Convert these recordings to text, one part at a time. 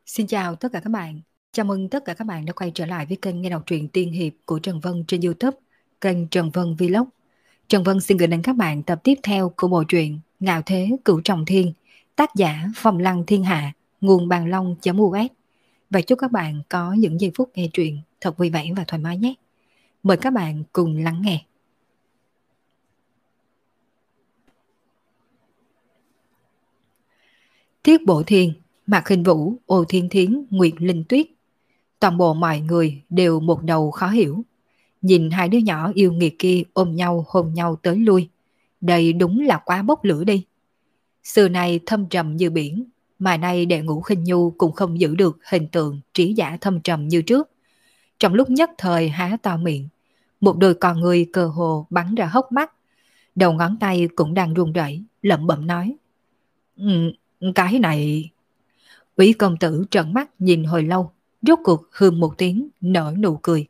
Xin chào tất cả các bạn. Chào mừng tất cả các bạn đã quay trở lại với kênh nghe đọc truyện tiên hiệp của Trần Vân trên YouTube, kênh Trần Vân Vlog. Trần Vân xin gửi đến các bạn tập tiếp theo của bộ truyện Ngạo Thế Cửu Trọng Thiên, tác giả Phong Lăng Thiên Hạ, nguồn bàn long.us. Và chúc các bạn có những giây phút nghe truyện thật vui vẻ và thoải mái nhé. Mời các bạn cùng lắng nghe. Thiết Bộ Thiên, Mạc Khinh Vũ, Ô Thiên Thiến, Nguyệt Linh Tuyết. Toàn bộ mọi người đều một đầu khó hiểu. Nhìn hai đứa nhỏ yêu nghiệt kia ôm nhau hôn nhau tới lui. Đây đúng là quá bốc lửa đi. Xưa này thâm trầm như biển, mà nay Đệ Ngũ Khinh Nhu cũng không giữ được hình tượng trí giả thâm trầm như trước. Trong lúc nhất thời há to miệng, một đôi con người cơ hồ bắn ra hốc mắt. Đầu ngón tay cũng đang run rẩy, lẩm bẩm nói. Cái này... Úy công tử trợn mắt nhìn hồi lâu, rốt cuộc hừm một tiếng nở nụ cười.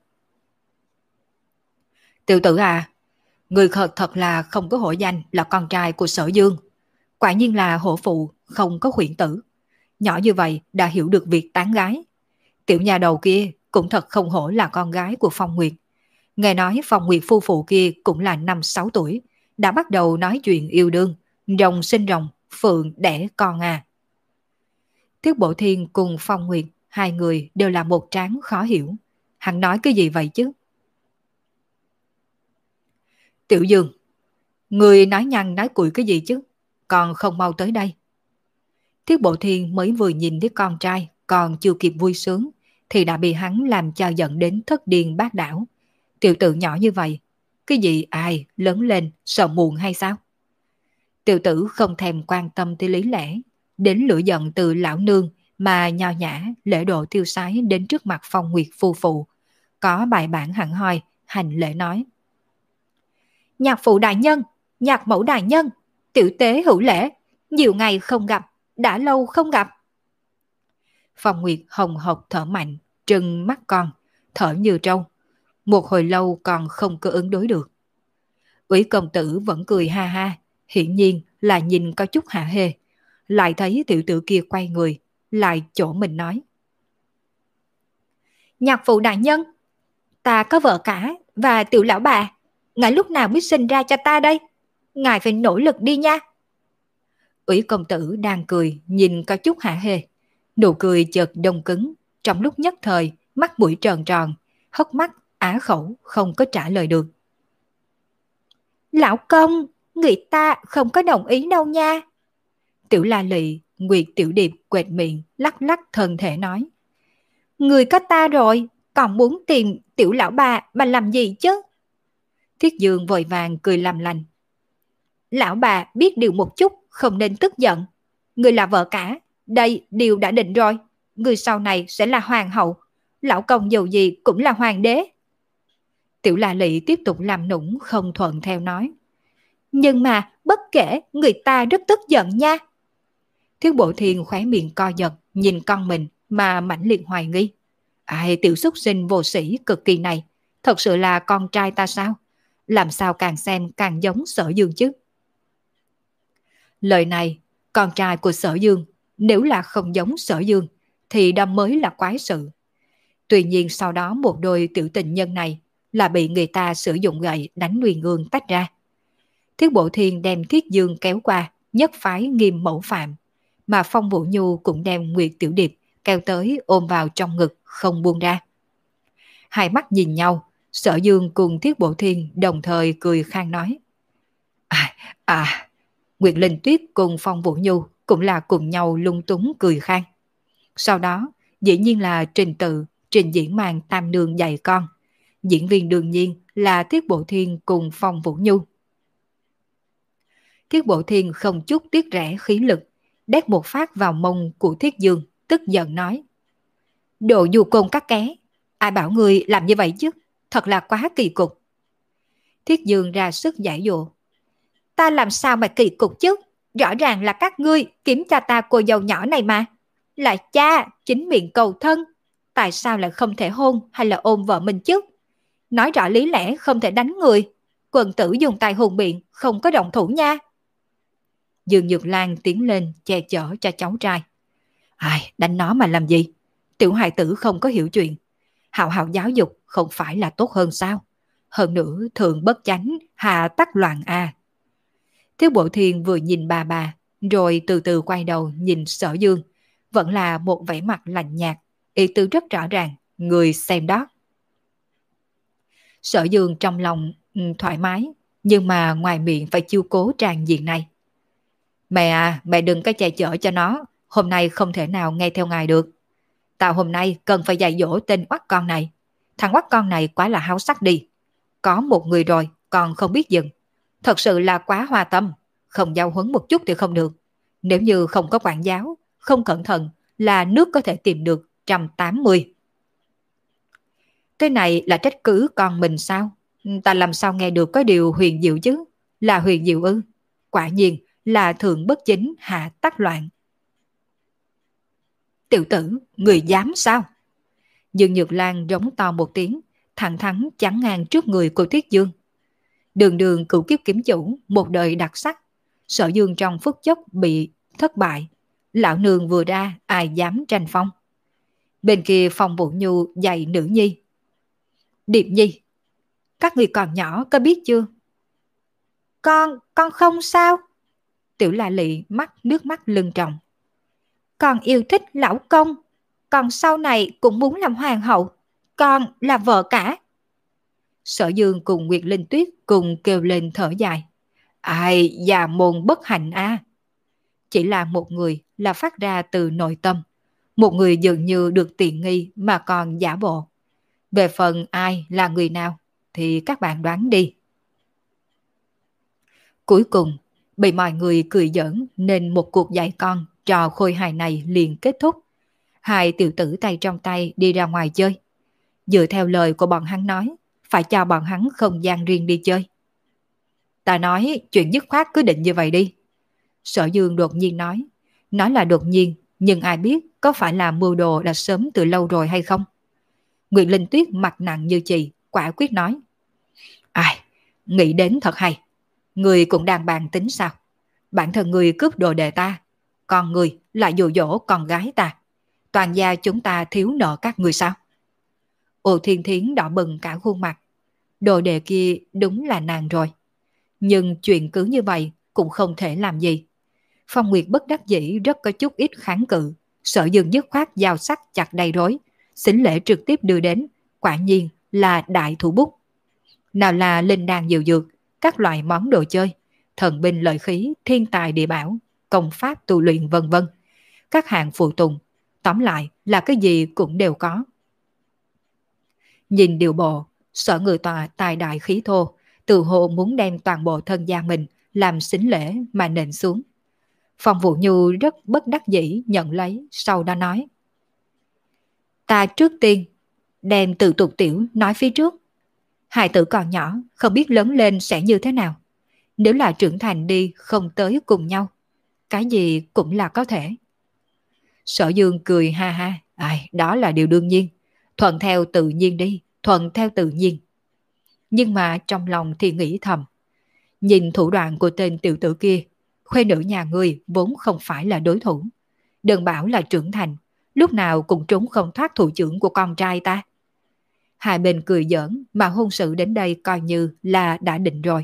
Tiểu tử à, người thật là không có hổ danh là con trai của Sở Dương. Quả nhiên là hổ phụ, không có khuyển tử. Nhỏ như vậy đã hiểu được việc tán gái. Tiểu nhà đầu kia cũng thật không hổ là con gái của Phong Nguyệt. Nghe nói Phong Nguyệt phu phụ kia cũng là 5-6 tuổi, đã bắt đầu nói chuyện yêu đương, rồng sinh rồng, phượng đẻ con à. Thiết Bộ Thiên cùng Phong Nguyệt, hai người đều là một trán khó hiểu. Hắn nói cái gì vậy chứ? Tiểu Dương, người nói nhăn nói cuội cái gì chứ? Còn không mau tới đây. Thiết Bộ Thiên mới vừa nhìn thấy con trai, còn chưa kịp vui sướng, thì đã bị hắn làm cho giận đến thất điên bát đảo. Tiểu tử nhỏ như vậy, cái gì ai lớn lên sợ muộn hay sao? Tiểu tử không thèm quan tâm tới lý lẽ, đến lửa giận từ lão nương mà nho nhã lễ độ tiêu sái đến trước mặt Phong Nguyệt phu phụ, có bài bản hẳn hoi hành lễ nói: Nhạc phụ đại nhân, nhạc mẫu đại nhân, tiểu tế hữu lễ, nhiều ngày không gặp, đã lâu không gặp. Phong Nguyệt hồng hộc thở mạnh, trừng mắt con, thở như trâu, một hồi lâu còn không có ứng đối được. Úy công tử vẫn cười ha ha, hiển nhiên là nhìn có chút hạ hê, lại thấy tiểu tử kia quay người, lại chỗ mình nói: Nhạc phụ đại nhân, ta có vợ cả và tiểu lão bà, ngài lúc nào mới sinh ra cho ta đây? Ngài phải nỗ lực đi nha. Úy công tử đang cười, nhìn có chút hả hê, nụ cười chợt đông cứng, trong lúc nhất thời mắt mũi tròn tròn, hốc mắt á khẩu không có trả lời được. Lão công, người ta không có đồng ý đâu nha. Tiểu La Lị, Nguyệt Tiểu Điệp quệt miệng, lắc lắc thân thể nói: Người có ta rồi, còn muốn tìm tiểu lão bà mà làm gì chứ? Thiết Dương vội vàng cười làm lành: Lão bà biết điều một chút, không nên tức giận. Người là vợ cả, đây điều đã định rồi. Người sau này sẽ là hoàng hậu, lão công dù gì cũng là hoàng đế. Tiểu La Lị tiếp tục làm nũng không thuận theo nói: Nhưng mà bất kể, người ta rất tức giận nha. Thiết Bộ Thiên khóe miệng co giật, nhìn con mình mà mãnh liệt hoài nghi. Ai, tiểu súc sinh vô sĩ cực kỳ này, thật sự là con trai ta sao? Làm sao càng xem càng giống Sở Dương chứ? Lời này, con trai của Sở Dương, nếu là không giống Sở Dương, thì đó mới là quái sự. Tuy nhiên sau đó một đôi tiểu tình nhân này là bị người ta sử dụng gậy đánh Nguyên Ương tách ra. Thiết Bộ Thiên đem Thiết Dương kéo qua, nhất phái nghiêm mẫu phạm, mà Phong Vũ Nhu cũng đem Nguyệt Tiểu Điệp kéo tới ôm vào trong ngực không buông ra. Hai mắt nhìn nhau, Sở Dương cùng Thiết Bộ Thiên đồng thời cười khang nói: Nguyệt Linh Tuyết cùng Phong Vũ Nhu cũng là cùng nhau lung túng cười khang. Sau đó, dĩ nhiên là trình tự, trình diễn màn tam nương dạy con. Diễn viên đương nhiên là Thiết Bộ Thiên cùng Phong Vũ Nhu. Thiết Bộ Thiên không chút tiếc rẻ khí lực, đét một phát vào mông của Thiết Dương, tức giận nói: Đồ du côn các ké, ai bảo người làm như vậy chứ, thật là quá kỳ cục. Thiết Dương ra sức giải dụ: Ta làm sao mà kỳ cục chứ, rõ ràng là các ngươi kiếm cho ta cô dâu nhỏ này mà. Là cha, chính miệng cầu thân, tại sao lại không thể hôn hay là ôm vợ mình chứ? Nói rõ lý lẽ không thể đánh người, quần tử dùng tay hùng biện, không có động thủ nha. Dương Nhược Lan tiến lên che chở cho cháu trai. Ai, đánh nó mà làm gì? Tiểu hài tử không có hiểu chuyện. Hào hào giáo dục không phải là tốt hơn sao? Hơn nữa thường bất chánh, hạ tắc loạn a. Thiếu Bộ Thiên vừa nhìn bà, rồi từ từ quay đầu nhìn Sở Dương. Vẫn là một vẻ mặt lạnh nhạt, ý tứ rất rõ ràng, người xem đó. Sở Dương trong lòng thoải mái, nhưng mà ngoài miệng phải chiêu cố tràn diện này. Mẹ à, mẹ đừng có che chở cho nó, hôm nay không thể nào nghe theo ngài được. Tao hôm nay cần phải dạy dỗ tên oắt con này. Thằng oắt con này quá là háo sắc đi. Có một người rồi, còn không biết dừng. Thật sự là quá hoa tâm, không giao huấn một chút thì không được. Nếu như không có quản giáo, không cẩn thận là nước có thể tìm được 180. Cái này là trách cứ con mình sao? Ta làm sao nghe được có điều huyền diệu chứ? Là huyền diệu ư? Quả nhiên là thượng bất chính hạ tắc loạn. Tiểu tử, người dám sao? Dương Nhược Lan rống to một tiếng, thẳng thắn chắn ngang trước người cô Tuyết Dương. Đường đường cựu kiếp kiếm chủ, một đời đặc sắc. Sở Dương trong phút chốc bị thất bại. Lão nương vừa ra, ai dám tranh phong. Bên kia Phong Vũ Nhu dạy nữ nhi. Điệp nhi, các người còn nhỏ có biết chưa? Con không sao. Tiểu La Lị mắt nước mắt lưng tròng. Con yêu thích lão công. Con sau này cũng muốn làm hoàng hậu. Con là vợ cả. Sở Dương cùng Nguyệt Linh Tuyết cùng kêu lên thở dài. Ai, già môn bất hạnh a. Chỉ là một người là phát ra từ nội tâm. Một người dường như được tiện nghi mà còn giả bộ. Về phần ai là người nào thì các bạn đoán đi. Cuối cùng, bị mọi người cười giỡn nên một cuộc dạy con trò khôi hài này liền kết thúc. Hai tiểu tử tay trong tay đi ra ngoài chơi. Dựa theo lời của bọn hắn nói, phải cho bọn hắn không gian riêng đi chơi. Ta nói chuyện dứt khoát cứ định như vậy đi. Sở Dương đột nhiên nói. Nói là đột nhiên, nhưng ai biết có phải là mưu đồ đã sớm từ lâu rồi hay không? Nguyệt Linh Tuyết mặt nặng như chì, quả quyết nói. Ai, nghĩ đến thật hay. Người cũng đang bàn tính sao? Bản thân người cướp đồ đệ ta, còn người lại dụ dỗ con gái ta. Toàn gia chúng ta thiếu nợ các người sao? Ô Thiên Thiến đỏ bừng cả khuôn mặt. Đồ đệ kia đúng là nàng rồi. Nhưng chuyện cứ như vậy cũng không thể làm gì. Phong Nguyệt bất đắc dĩ rất có chút ít kháng cự. Sở Dương dứt khoát dao sắc chặt đầy rối. Xính lễ trực tiếp đưa đến. Quả nhiên là đại thủ bút. Nào là linh đan diệu dược, các loại món đồ chơi, thần binh lợi khí, thiên tài địa bảo, công pháp tu luyện vân vân. Các hạng phụ tùng, tóm lại là cái gì cũng đều có. Nhìn điều bộ, Sở Người Tòa tài đại khí thô, tự hồ muốn đem toàn bộ thân gia mình làm xính lễ mà nện xuống. Phong Vũ Nhu rất bất đắc dĩ nhận lấy, sau đó nói. Ta trước tiên, đem tự tục tiểu nói phía trước. Hài tử còn nhỏ, không biết lớn lên sẽ như thế nào. Nếu là trưởng thành đi không tới cùng nhau, cái gì cũng là có thể. Sở Dương cười ha ha, ai, đó là điều đương nhiên. Thuận theo tự nhiên đi, thuận theo tự nhiên. Nhưng mà trong lòng thì nghĩ thầm. Nhìn thủ đoạn của tên tiểu tử kia, khuê nữ nhà ngươi vốn không phải là đối thủ. Đừng bảo là trưởng thành, lúc nào cũng trốn không thoát thủ trưởng của con trai ta. Hai bên cười giỡn mà hôn sự đến đây coi như là đã định rồi.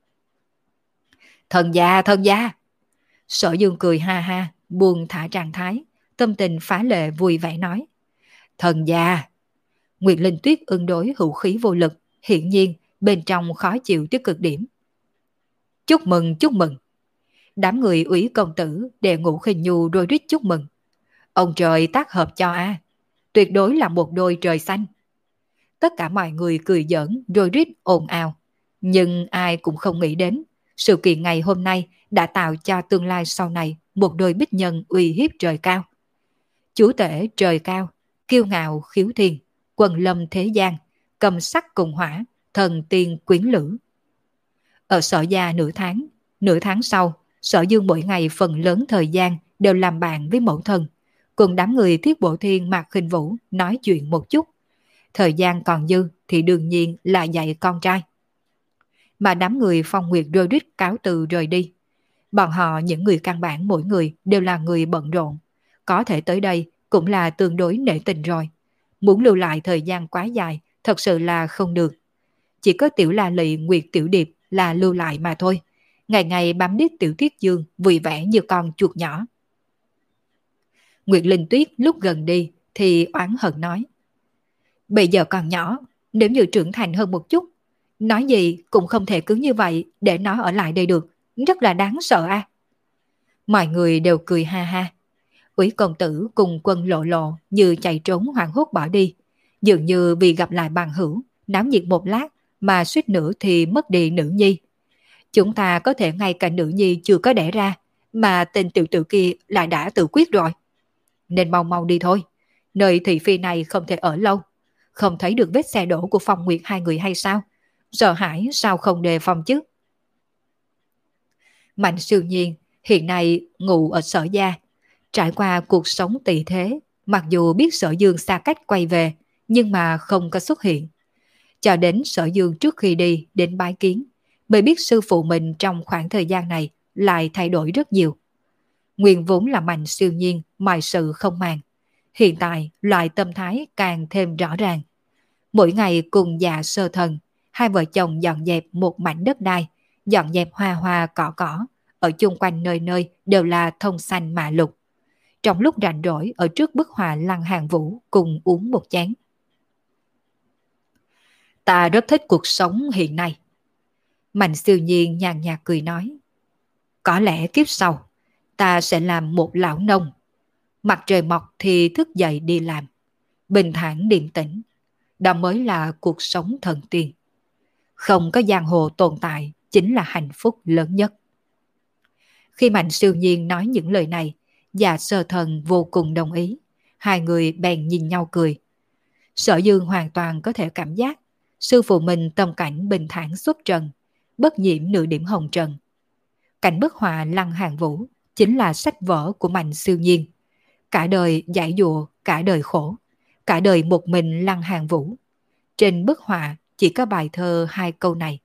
Thần gia, thần gia. Sở Dương cười ha ha, buông thả trạng thái, tâm tình phá lệ vui vẻ nói. Thần gia. Nguyệt Linh Tuyết ứng đối hữu khí vô lực, hiển nhiên bên trong khó chịu tới cực điểm. Chúc mừng, chúc mừng. Đám người Úy công tử đệ Ngũ Khinh Nhu rối rít chúc mừng. Ông trời tác hợp cho a, tuyệt đối là một đôi trời xanh. Tất cả mọi người cười giỡn rối rít ồn ào, nhưng ai cũng không nghĩ đến sự kiện ngày hôm nay đã tạo cho tương lai sau này một đôi bích nhân uy hiếp trời cao. Chúa tể trời cao, kiêu ngạo khiếu thiên, quần lâm thế gian, cầm sắc cùng hỏa, thần tiên quyến lữ. Ở Sở gia nửa tháng sau, Sở Dương mỗi ngày phần lớn thời gian đều làm bạn với mẫu thân, cùng đám người Thiết Bộ Thiên Mạc Khinh Vũ nói chuyện một chút. Thời gian còn dư thì đương nhiên là dạy con trai. Mà đám người Phong Nguyệt rơi rít cáo từ rời đi. Bọn họ những người căn bản mỗi người đều là người bận rộn. có thể tới đây cũng là tương đối nể tình rồi. Muốn lưu lại thời gian quá dài thật sự là không được. Chỉ có Tiểu La Lị Nguyệt Tiểu Điệp là lưu lại mà thôi. Ngày ngày bám đít Tiểu Thiết Dương vui vẻ như con chuột nhỏ. Nguyệt Linh Tuyết lúc gần đi thì oán hận nói. Bây giờ còn nhỏ, nếu như trưởng thành hơn một chút, nói gì cũng không thể cứ như vậy để nó ở lại đây được, rất là đáng sợ a. Mọi người đều cười ha ha. Úy công tử cùng Quân Lộ Lộ như chạy trốn hoảng hốt bỏ đi, dường như vì gặp lại bằng hữu, náo nhiệt một lát mà suýt nữa thì mất đi nữ nhi. Chúng ta có thể ngay cả nữ nhi chưa có đẻ ra, mà tên tiểu tử kia lại đã tự quyết rồi. Nên mau mau đi thôi, nơi thị phi này không thể ở lâu. Không thấy được vết xe đổ của Phong Nguyệt hai người hay sao? Sợ hãi sao không đề phòng chứ? Mạnh Siêu Nhiên hiện nay ngụ ở Sở Gia. Trải qua cuộc sống tỳ thế, mặc dù biết Sở Dương xa cách quay về, nhưng mà không có xuất hiện. Cho đến Sở Dương trước khi đi đến bái kiến, mới biết sư phụ mình trong khoảng thời gian này lại thay đổi rất nhiều. Nguyên vốn là Mạnh Siêu Nhiên, mọi sự không màng. Hiện tại, loại tâm thái càng thêm rõ ràng. Mỗi ngày cùng Dạ Sơ Thần, hai vợ chồng dọn dẹp một mảnh đất đai, dọn dẹp hoa hoa cỏ cỏ, ở chung quanh nơi nơi đều là thông xanh mạ lục. Trong lúc rảnh rỗi ở trước bức họa Lăng Hàng Vũ cùng uống một chén. Ta rất thích cuộc sống hiện nay. Mạnh Siêu Nhiên nhàn nhạt cười nói. Có lẽ kiếp sau, ta sẽ làm một lão nông. Mặt trời mọc thì thức dậy đi làm. Bình thản điềm tĩnh. Đó mới là cuộc sống thần tiên. Không có giang hồ tồn tại chính là hạnh phúc lớn nhất. Khi Mạnh Siêu Nhiên nói những lời này, Dạ Sơ Thần vô cùng đồng ý. Hai người bèn nhìn nhau cười. Sở Dương hoàn toàn có thể cảm giác sư phụ mình tâm cảnh bình thản xuất trần, bất nhiễm nửa điểm hồng trần. Cảnh bức họa Lăng Hàng Vũ chính là sách vở của Mạnh Siêu Nhiên. Cả đời giải dụa, cả đời khổ, cả đời một mình Lăng Hàng Vũ. Trên bức họa chỉ có bài thơ hai câu này.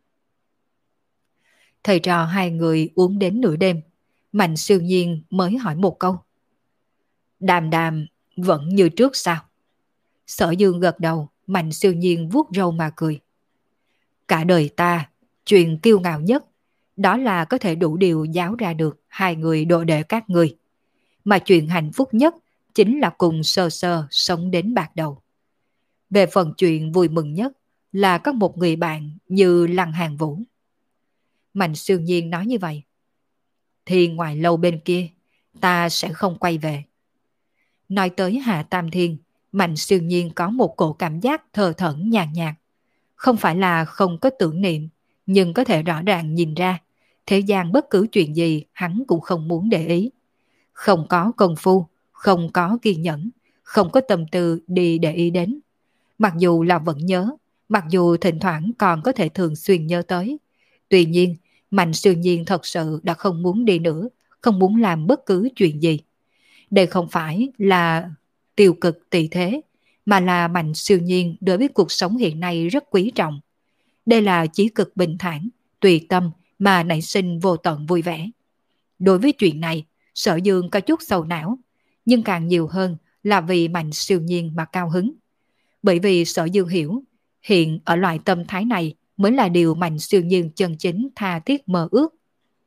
Thầy trò hai người uống đến nửa đêm, Mạnh Siêu Nhiên mới hỏi một câu. Đàm đàm vẫn như trước sao? Sở Dương gật đầu, Mạnh Siêu Nhiên vuốt râu mà cười. Cả đời ta, chuyện kiêu ngạo nhất, đó là có thể đủ điều giáo ra được hai người đồ đệ các người. Mà chuyện hạnh phúc nhất chính là cùng sơ sơ sống đến bạc đầu. Về phần chuyện vui mừng nhất là có một người bạn như Lăng Hàng Vũ. Mạnh Siêu Nhiên nói như vậy. Thì ngoài lâu bên kia, ta sẽ không quay về. Nói tới Hạ Tam Thiên, Mạnh Siêu Nhiên có một cổ cảm giác thờ thẫn nhàn nhạt. Không phải là không có tưởng niệm, nhưng có thể rõ ràng nhìn ra, thế gian bất cứ chuyện gì hắn cũng không muốn để ý. Không có công phu, không có kiên nhẫn, không có tâm tư đi để ý đến. Mặc dù là vẫn nhớ, mặc dù thỉnh thoảng còn có thể thường xuyên nhớ tới. Tuy nhiên, Mạnh Siêu Nhiên thật sự đã không muốn đi nữa, không muốn làm bất cứ chuyện gì. Đây không phải là tiêu cực tỳ thế, mà là Mạnh Siêu Nhiên đối với cuộc sống hiện nay rất quý trọng. Đây là chí cực bình thản, tùy tâm mà nảy sinh vô tận vui vẻ. Đối với chuyện này, Sở Dương có chút sầu não, nhưng càng nhiều hơn là vì Mạnh Siêu Nhiên mà cao hứng. Bởi vì Sở Dương hiểu, hiện ở loại tâm thái này mới là điều Mạnh Siêu Nhiên chân chính tha thiết mơ ước.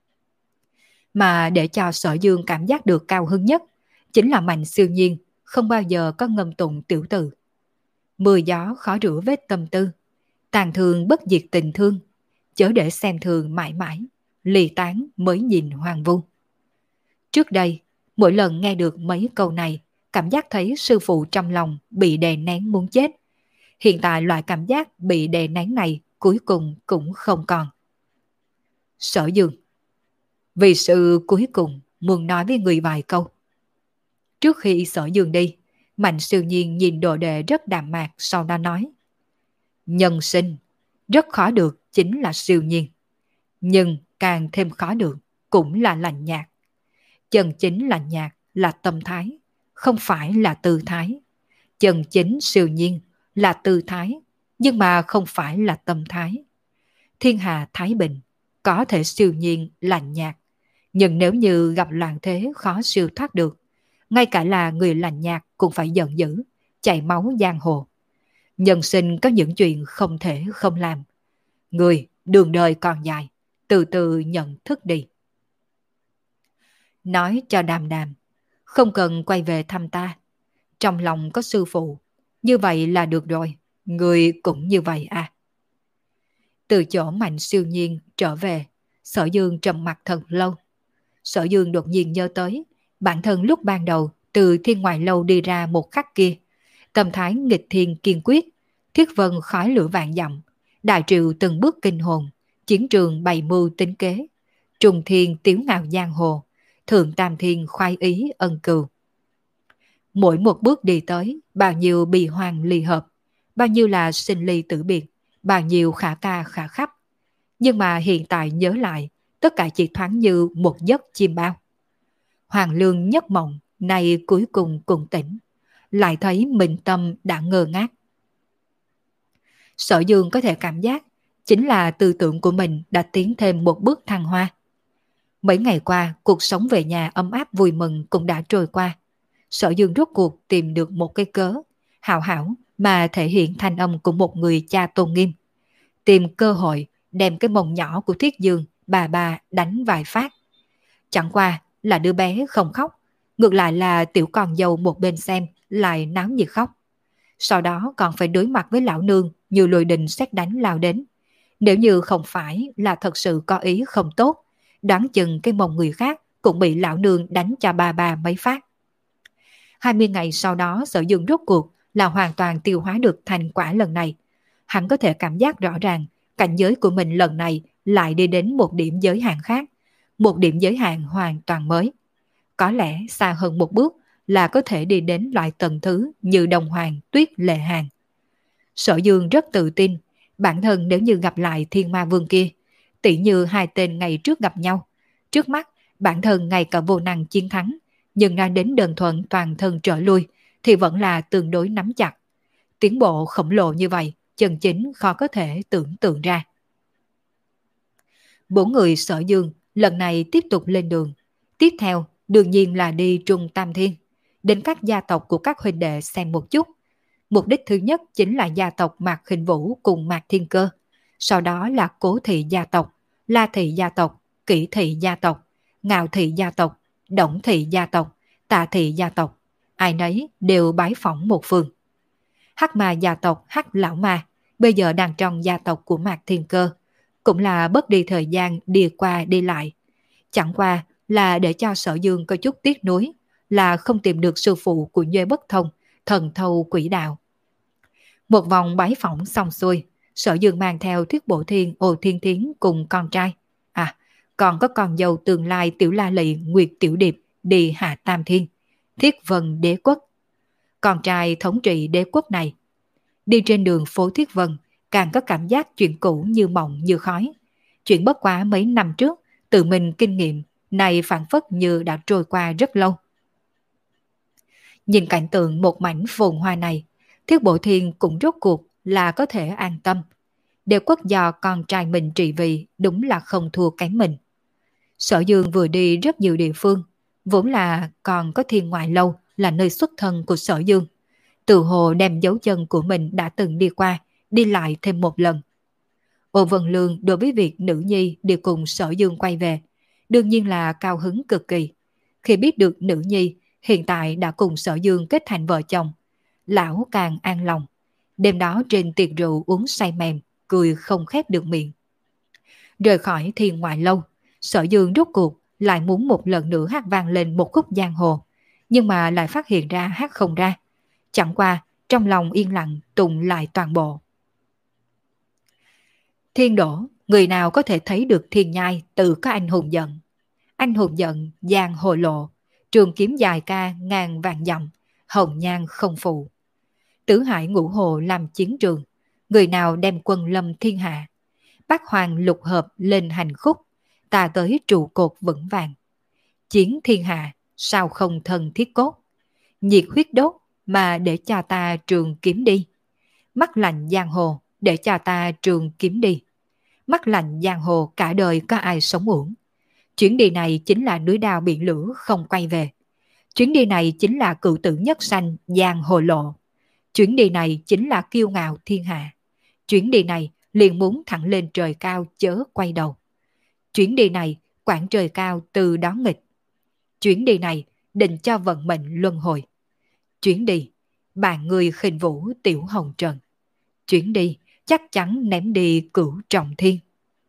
Mà để cho Sở Dương cảm giác được cao hứng nhất, chính là Mạnh Siêu Nhiên không bao giờ có ngâm tụng tiểu từ. Mưa gió khó rửa vết tâm tư, tàn thương bất diệt tình thương, chớ để xem thường mãi mãi, ly tán mới nhìn hoang vu. Trước đây, mỗi lần nghe được mấy câu này, cảm giác thấy sư phụ trong lòng bị đè nén muốn chết. Hiện tại loại cảm giác bị đè nén này cuối cùng cũng không còn. Sở Dương, vì sự cuối cùng muốn nói với người vài câu. Trước khi Sở Dương đi, Mạnh Siêu Nhiên nhìn đồ đệ rất đạm mạc, sau đó nói. Nhân sinh, rất khó được chính là siêu nhiên. Nhưng càng thêm khó được cũng là lạnh nhạt. Chân chính lạnh nhạt là tâm thái, không phải là tư thái. Chân chính siêu nhiên là tư thái, nhưng mà không phải là tâm thái. Thiên hạ thái bình, có thể siêu nhiên lạnh nhạt. Nhưng nếu như gặp loạn thế khó siêu thoát được, ngay cả là người lạnh nhạt cũng phải giận dữ, chảy máu giang hồ. Nhân sinh có những chuyện không thể không làm. Người, đường đời còn dài, từ từ nhận thức đi. Nói cho Đàm Đàm, không cần quay về thăm ta. Trong lòng có sư phụ, như vậy là được rồi, người cũng như vậy à. Từ chỗ Mạnh Siêu Nhiên trở về, Sở Dương trầm mặt thật lâu. Sở Dương đột nhiên nhớ tới, bản thân lúc ban đầu từ thiên ngoại lâu đi ra một khắc kia, tâm thái nghịch thiên kiên quyết, thiết vân khói lửa vạn dặm, đại triệu từng bước kinh hồn, chiến trường bày mưu tính kế, trùng thiên tiếu ngạo giang hồ, thượng tam thiên khoái ý ân cừu. Mỗi một bước đi tới, bao nhiêu bì hoàng ly hợp, bao nhiêu là sinh ly tử biệt, bao nhiêu khả ca khả khắp. Nhưng mà hiện tại nhớ lại, tất cả chỉ thoáng như một giấc chim bao. Hoàng lương nhất mộng, nay cuối cùng cùng tỉnh, lại thấy mình tâm đã ngơ ngác. Sở Dương có thể cảm giác, chính là tư tưởng của mình đã tiến thêm một bước thăng hoa. Mấy ngày qua, cuộc sống về nhà ấm áp vui mừng cũng đã trôi qua. Sở Dương rốt cuộc tìm được một cái cớ, hảo hảo mà thể hiện thanh âm của một người cha tôn nghiêm. Tìm cơ hội đem cái mông nhỏ của Thiết Dương bà đánh vài phát. Chẳng qua là đứa bé không khóc, ngược lại là tiểu con dâu một bên xem lại náo nhiệt khóc. Sau đó còn phải đối mặt với lão nương như lôi đình sét đánh lao đến. Nếu như không phải là thật sự có ý không tốt, đoán chừng cái mông người khác cũng bị lão nương đánh cho bà mấy phát. 20 ngày sau đó Sở Dương rốt cuộc là hoàn toàn tiêu hóa được thành quả lần này. Hắn có thể cảm giác rõ ràng cảnh giới của mình lần này lại đi đến một điểm giới hạn khác, một điểm giới hạn hoàn toàn mới. Có lẽ xa hơn một bước là có thể đi đến loại tầng thứ như Đồng Hoàng, Tuyết Lệ Hàn. Sở Dương rất tự tin, bản thân nếu như gặp lại Thiên Ma Vương kia, tỉ như hai tên ngày trước gặp nhau, trước mắt bản thân ngay cả vô năng chiến thắng, nhưng nói đến đơn thuần toàn thân trở lui thì vẫn là tương đối nắm chặt. Tiến bộ khổng lồ như vậy, chân chính khó có thể tưởng tượng ra. Bốn người Sở Dương lần này tiếp tục lên đường. Tiếp theo, đương nhiên là đi Trung Tam Thiên, đến các gia tộc của các huynh đệ xem một chút. Mục đích thứ nhất chính là gia tộc Mạc Khinh Vũ cùng Mạc Thiên Cơ. Sau đó là Cố Thị gia tộc, La Thị gia tộc, Kỷ Thị gia tộc, Ngạo Thị gia tộc, Động Thị gia tộc, Tạ Thị gia tộc. Ai nấy đều bái phỏng một phương. Hắc Ma gia tộc Hắc Lão Ma bây giờ đang trong gia tộc của Mạc Thiên Cơ, cũng là bớt đi thời gian đi qua đi lại. Chẳng qua là để cho Sở Dương có chút tiếc nuối là không tìm được sư phụ của Nhuê Bất Thông, thần thâu quỷ đạo. Một vòng bái phỏng xong xuôi, Sở Dương mang theo Thuyết Bộ Thiên, Ô Thiên Thiến cùng con trai. À, còn có con dâu tương lai Tiểu La Lị, Nguyệt Tiểu Điệp đi Hạ Tam Thiên, Thiết Vân Đế Quốc. Con trai thống trị đế quốc này. Đi trên đường phố Thiết Vân, càng có cảm giác chuyện cũ như mộng như khói. Chuyện bất quá mấy năm trước, tự mình kinh nghiệm, này phản phất như đã trôi qua rất lâu. Nhìn cảnh tượng một mảnh phồn hoa này, Thiết Bộ Thiên cũng rốt cuộc là có thể an tâm. Đế quốc do con trai mình trị vì đúng là không thua kém mình. Sở Dương vừa đi rất nhiều địa phương, vốn là còn có Thiên Ngoại Lâu là nơi xuất thân của Sở Dương. Tự hồ đem dấu chân của mình đã từng đi qua, đi lại thêm một lần. Ô Vân Lương đối với việc nữ nhi đi cùng Sở Dương quay về, đương nhiên là cao hứng cực kỳ. Khi biết được nữ nhi hiện tại đã cùng Sở Dương kết thành vợ chồng, lão càng an lòng. Đêm đó trên tiệc rượu uống say mềm, cười không khép được miệng. Rời khỏi Thiên Ngoại Lâu, Sở Dương rốt cuộc lại muốn một lần nữa hát vang lên một khúc giang hồ, nhưng mà lại phát hiện ra hát không ra. Chẳng qua, trong lòng yên lặng tụng lại toàn bộ. Thiên đổ, người nào có thể thấy được thiên nhai tự có anh hùng giận. Anh hùng giận, giang hồ lộ, trường kiếm dài ca ngàn vạn dặm, hồng nhan không phụ. Tứ hải ngũ hồ làm chiến trường, người nào đem quân lâm thiên hạ. Bát hoàng lục hợp lên hành khúc, ta tới trụ cột vững vàng. Chiến thiên hạ, sao không thân thiết cốt. Nhiệt huyết đốt, mà để cho ta trường kiếm đi. Mắt lạnh giang hồ, để cho ta trường kiếm đi. Mắt lạnh giang hồ cả đời có ai sống uổng. Chuyến đi này chính là núi đao biển lửa không quay về. Chuyến đi này chính là cựu tử nhất sanh giang hồ lộ. Chuyến đi này chính là kiêu ngạo thiên hạ. Chuyến đi này liền muốn thẳng lên trời cao chớ quay đầu. Chuyến đi này quảng trời cao từ đó nghịch. Chuyến đi này định cho vận mệnh luân hồi. Chuyến đi bàn người khinh vũ tiểu hồng trần. Chuyến đi chắc chắn ném đi cửu trọng thiên.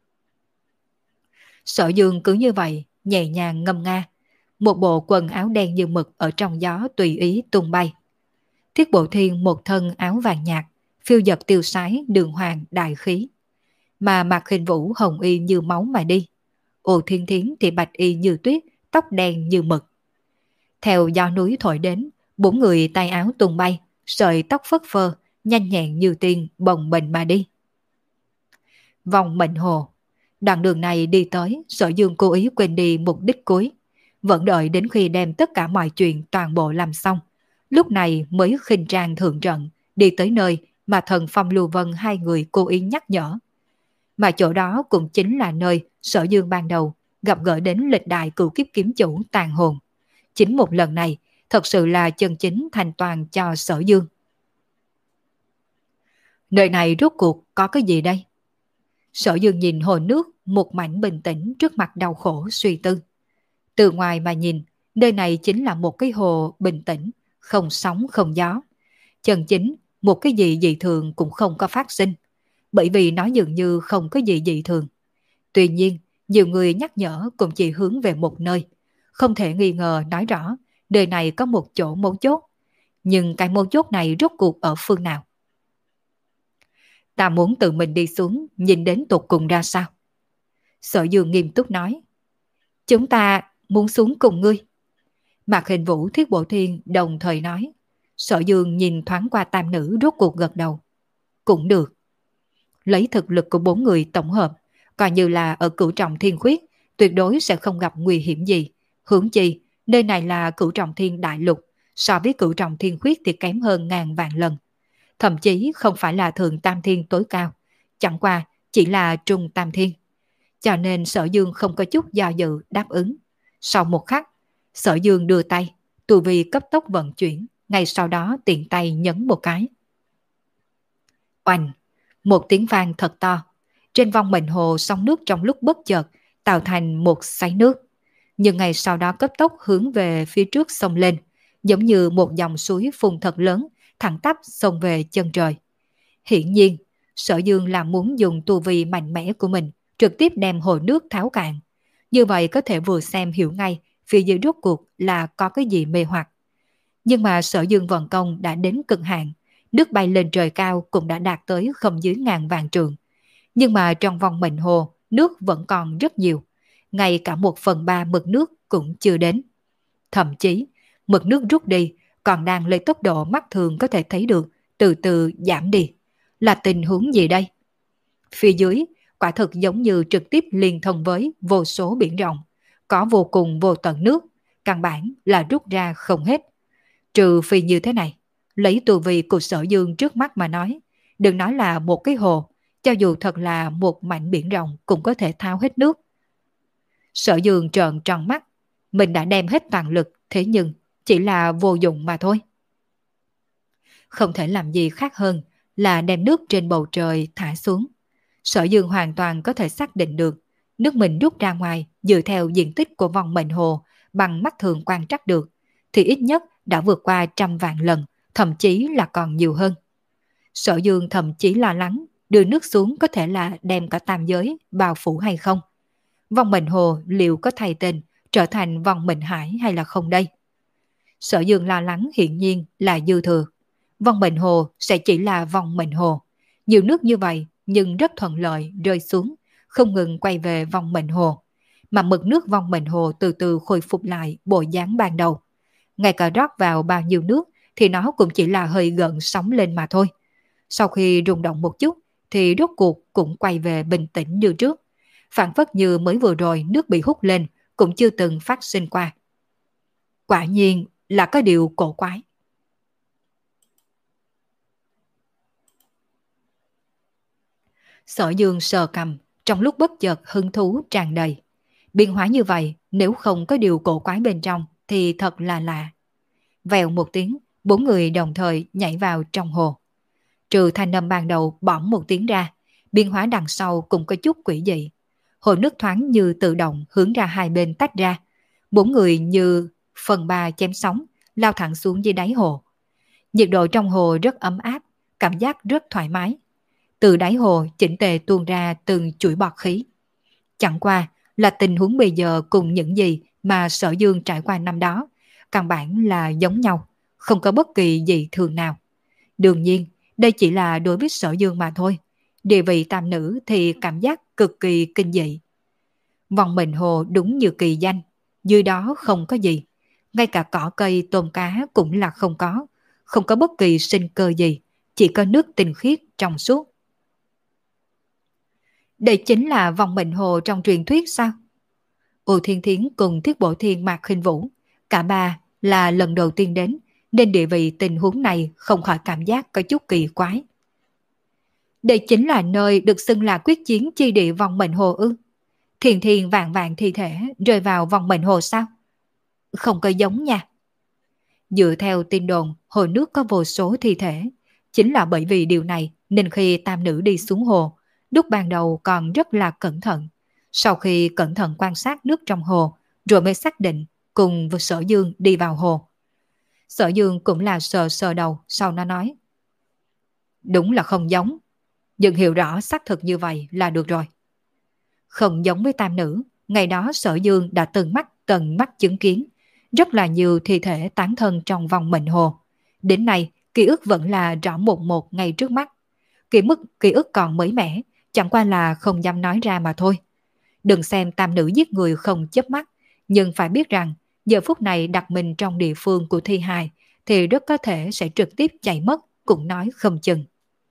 Sở Dương cứ như vậy nhẹ nhàng ngâm nga. Một bộ quần áo đen như mực ở trong gió tùy ý tung bay. Thiết Bộ Thiên một thân áo vàng nhạt, phiêu dật tiêu sái đường hoàng đại khí. Mà Mạc Khinh Vũ hồng y như máu mà đi. Ô Thiên Thiến thì bạch y như tuyết, tóc đen như mực. Theo gió núi thổi đến, bốn người tay áo tung bay, sợi tóc phất phơ, nhanh nhẹn như tiên bồng bềnh mà đi. Vòng mệnh hồ. Đoạn đường này đi tới, Sở Dương cố ý quên đi mục đích cuối. Vẫn đợi đến khi đem tất cả mọi chuyện toàn bộ làm xong. Lúc này mới khinh trang thượng trận, đi tới nơi mà thần Phong Lưu Vân hai người cố ý nhắc nhở. Mà chỗ đó cũng chính là nơi Sở Dương ban đầu gặp gỡ đến lịch đại cửu kiếp kiếm chủ tàn hồn. Chính một lần này thật sự là chân chính thành toàn cho Sở Dương. Nơi này rốt cuộc có cái gì đây? Sở Dương nhìn hồ nước một mảnh bình tĩnh trước mặt đau khổ suy tư. Từ ngoài mà nhìn, nơi này chính là một cái hồ bình tĩnh, không sóng không gió. Chân chính, một cái gì dị thường cũng không có phát sinh, bởi vì nó dường như không có gì dị thường. Tuy nhiên, nhiều người nhắc nhở cũng chỉ hướng về một nơi. Không thể nghi ngờ nói rõ, nơi này có một chỗ mấu chốt. Nhưng cái mấu chốt này rốt cuộc ở phương nào? Ta muốn tự mình đi xuống, nhìn đến tột cùng ra sao? Sở Dương nghiêm túc nói. Chúng ta muốn xuống cùng ngươi. Mạc Hình Vũ Thiết Bộ Thiên đồng thời nói. Sở Dương nhìn thoáng qua tam nữ rốt cuộc gật đầu. Cũng được. Lấy thực lực của bốn người tổng hợp, coi như là ở cửu trọng thiên khuyết, tuyệt đối sẽ không gặp nguy hiểm gì. Hướng chi, nơi này là cửu trọng thiên đại lục, so với cửu trọng thiên khuyết thì kém hơn ngàn vạn lần. Thậm chí không phải là thường tam thiên tối cao, chẳng qua chỉ là trung tam thiên. Cho nên Sở Dương không có chút do dự đáp ứng. Sau một khắc, Sở Dương đưa tay, tu vi cấp tốc vận chuyển, ngay sau đó tiện tay nhấn một cái. Oanh! Một tiếng vang thật to. Trên vong mệnh hồ sóng nước trong lúc bất chợt tạo thành một xoáy nước. Nhưng ngay sau đó cấp tốc hướng về phía trước sông lên, giống như một dòng suối phun thật lớn, thẳng tắp xông về chân trời. Hiển nhiên, Sở Dương là muốn dùng tu vi mạnh mẽ của mình trực tiếp đem hồ nước tháo cạn. Như vậy có thể vừa xem hiểu ngay phía dưới rốt cuộc là có cái gì mê hoặc. Nhưng mà Sở Dương vận công đã đến cực hạn, nước bay lên trời cao cũng đã đạt tới không dưới ngàn vạn trượng. Nhưng mà trong vòng mệnh hồ, nước vẫn còn rất nhiều. Ngay cả 1/3 mực nước cũng chưa đến. Thậm chí, mực nước rút đi còn đang lấy tốc độ mắt thường có thể thấy được, từ từ giảm đi. Là tình huống gì đây? Phía dưới, quả thực giống như trực tiếp liên thông với vô số biển rộng. Có vô cùng vô tận nước, căn bản là rút ra không hết. Trừ phi như thế này, lấy tu vi của Sở Dương trước mắt mà nói, đừng nói là một cái hồ, cho dù thật là một mảnh biển rộng cũng có thể thao hết nước. Sở Dương trợn tròn mắt, mình đã đem hết toàn lực, thế nhưng chỉ là vô dụng mà thôi. Không thể làm gì khác hơn là đem nước trên bầu trời thả xuống. Sở Dương hoàn toàn có thể xác định được, nước mình rút ra ngoài dựa theo diện tích của vòng mệnh hồ bằng mắt thường quan trắc được, thì ít nhất đã vượt qua 100.000 lần, thậm chí là còn nhiều hơn. Sở Dương thậm chí lo lắng đưa nước xuống có thể là đem cả tam giới bao phủ hay không. Vòng mệnh hồ liệu có thay tên trở thành vòng mệnh hải hay là không đây? Sở Dương lo lắng hiển nhiên là dư thừa. Vòng mệnh hồ sẽ chỉ là vòng mệnh hồ. Nhiều nước như vậy nhưng rất thuận lợi rơi xuống, không ngừng quay về vòng mệnh hồ. Mà mực nước vòng mệnh hồ từ từ khôi phục lại bộ dáng ban đầu. Ngay cả rót vào bao nhiêu nước thì nó cũng chỉ là hơi gợn sóng lên mà thôi. Sau khi rung động một chút thì rốt cuộc cũng quay về bình tĩnh như trước. Phản phất như mới vừa rồi nước bị hút lên cũng chưa từng phát sinh qua. Quả nhiên là có điều cổ quái. Sở Dương sờ cầm, trong lúc bất chợt hứng thú tràn đầy. Biến hóa như vậy, nếu không có điều cổ quái bên trong thì thật là lạ. Vèo một tiếng, bốn người đồng thời nhảy vào trong hồ. Trừ thanh âm ban đầu bỏng một tiếng ra, biến hóa đằng sau cũng có chút quỷ dị. Hồ nước thoáng như tự động hướng ra hai bên tách ra. Bốn người như phần ba chém sóng, lao thẳng xuống dưới đáy hồ. Nhiệt độ trong hồ rất ấm áp, cảm giác rất thoải mái. Từ đáy hồ chỉnh tề tuôn ra từng chuỗi bọt khí. Chẳng qua là tình huống bây giờ cùng những gì mà Sở Dương trải qua năm đó, căn bản là giống nhau, không có bất kỳ dị thường nào. Đương nhiên, đây chỉ là đối với Sở Dương mà thôi. Địa vị tam nữ thì cảm giác cực kỳ kinh dị. Vòng mình hồ đúng như kỳ danh, dưới đó không có gì. Ngay cả cỏ cây tôm cá cũng là không có bất kỳ sinh cơ gì, chỉ có nước tinh khiết trong suốt. Đây chính là vòng mệnh hồ trong truyền thuyết sao? Ô Thiên Thiến cùng Thiết Bổ Thiên Mạc Khinh Vũ, cả ba là lần đầu tiên đến, nên địa vị tình huống này không khỏi cảm giác có chút kỳ quái. Đây chính là nơi được xưng là quyết chiến chi địa vòng mệnh hồ ư? Thiền thiền vạn vạn thi thể rơi vào vòng mệnh hồ sao? Không có giống nha. Dựa theo tin đồn, hồ nước có vô số thi thể. Chính là bởi vì điều này nên khi tam nữ đi xuống hồ, lúc ban đầu còn rất là cẩn thận. Sau khi cẩn thận quan sát nước trong hồ, rồi mới xác định cùng với Sở Dương đi vào hồ. Sở Dương cũng là sờ sờ đầu, sau nó nói. Đúng là không giống, nhưng hiểu rõ xác thực như vậy là được rồi. Không giống với tam nữ, ngày đó Sở Dương đã tận mắt chứng kiến rất là nhiều thi thể tán thân trong vòng mệnh hồ. Đến nay, ký ức vẫn là rõ một một ngay trước mắt. Ký ức còn mới mẻ, chẳng qua là không dám nói ra mà thôi. Đừng xem tam nữ giết người không chớp mắt, nhưng phải biết rằng giờ phút này đặt mình trong địa phương của thi hài thì rất có thể sẽ trực tiếp chạy mất, cũng nói không chừng.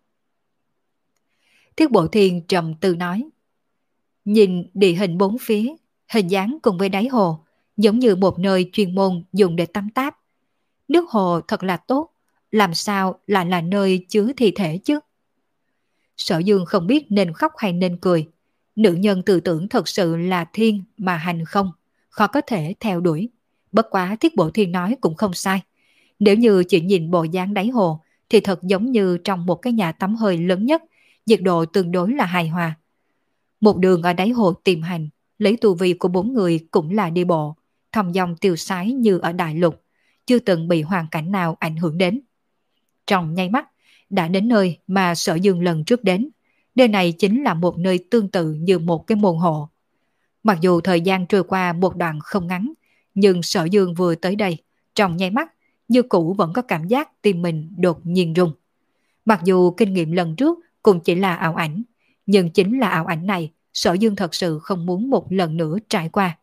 Thiết Bộ Thiên trầm tư nói. Nhìn địa hình bốn phía, hình dáng cùng với đáy hồ, giống như một nơi chuyên môn dùng để tắm táp. Nước hồ thật là tốt, làm sao lại là nơi chứa thi thể chứ? Sở Dương không biết nên khóc hay nên cười. Nữ nhân tư tưởng thật sự là thiên mà hành không, khó có thể theo đuổi. Bất quá Thiết Bộ Thiên nói cũng không sai. Nếu như chỉ nhìn bộ dáng đáy hồ, thì thật giống như trong một cái nhà tắm hơi lớn nhất, nhiệt độ tương đối là hài hòa. Một đường ở đáy hồ tìm hành, lấy tu vi của bốn người cũng là đi bộ, thong dong tiêu sái như ở đại lục, chưa từng bị hoàn cảnh nào ảnh hưởng đến. Trong nháy mắt, đã đến nơi mà Sở Dương lần trước đến. Nơi này chính là một nơi tương tự như một cái môn hộ. Mặc dù thời gian trôi qua một đoạn không ngắn, nhưng Sở Dương vừa tới đây, trong nháy mắt, như cũ vẫn có cảm giác tim mình đột nhiên rung. Mặc dù kinh nghiệm lần trước cũng chỉ là ảo ảnh, nhưng chính là ảo ảnh này, Sở Dương thật sự không muốn một lần nữa trải qua.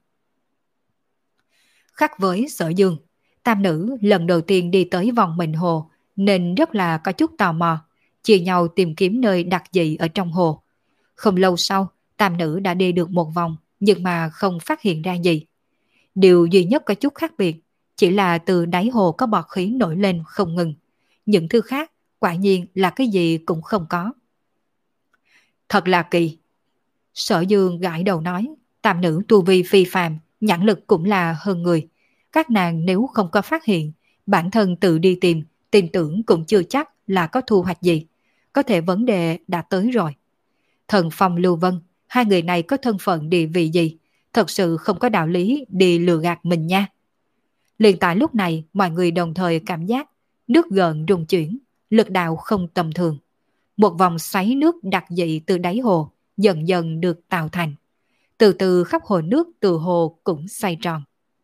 Khác với Sở Dương, tam nữ lần đầu tiên đi tới vòng mệnh hồ, nên rất là có chút tò mò, chia nhau tìm kiếm nơi đặc dị ở trong hồ. Không lâu sau, tam nữ đã đi được một vòng, nhưng mà không phát hiện ra gì. Điều duy nhất có chút khác biệt, chỉ là từ đáy hồ có bọt khí nổi lên không ngừng. Những thứ khác, quả nhiên là cái gì cũng không có. Thật là kỳ. Sở Dương gãi đầu nói, tam nữ tu vi phi phàm, nhãn lực cũng là hơn người. Các nàng nếu không có phát hiện, bản thân tự đi tìm, tin tưởng cũng chưa chắc là có thu hoạch gì. Có thể vấn đề đã tới rồi. Thần Phong Lưu Vân, hai người này có thân phận địa vị gì? Thật sự không có đạo lý đi lừa gạt mình nha. Liền tại lúc này, mọi người đồng thời cảm giác nước gợn rung chuyển, lực đạo không tầm thường. Một vòng xoáy nước đặc dị từ đáy hồ dần dần được tạo thành. Từ từ khắp hồ nước từ hồ cũng xoay tròn.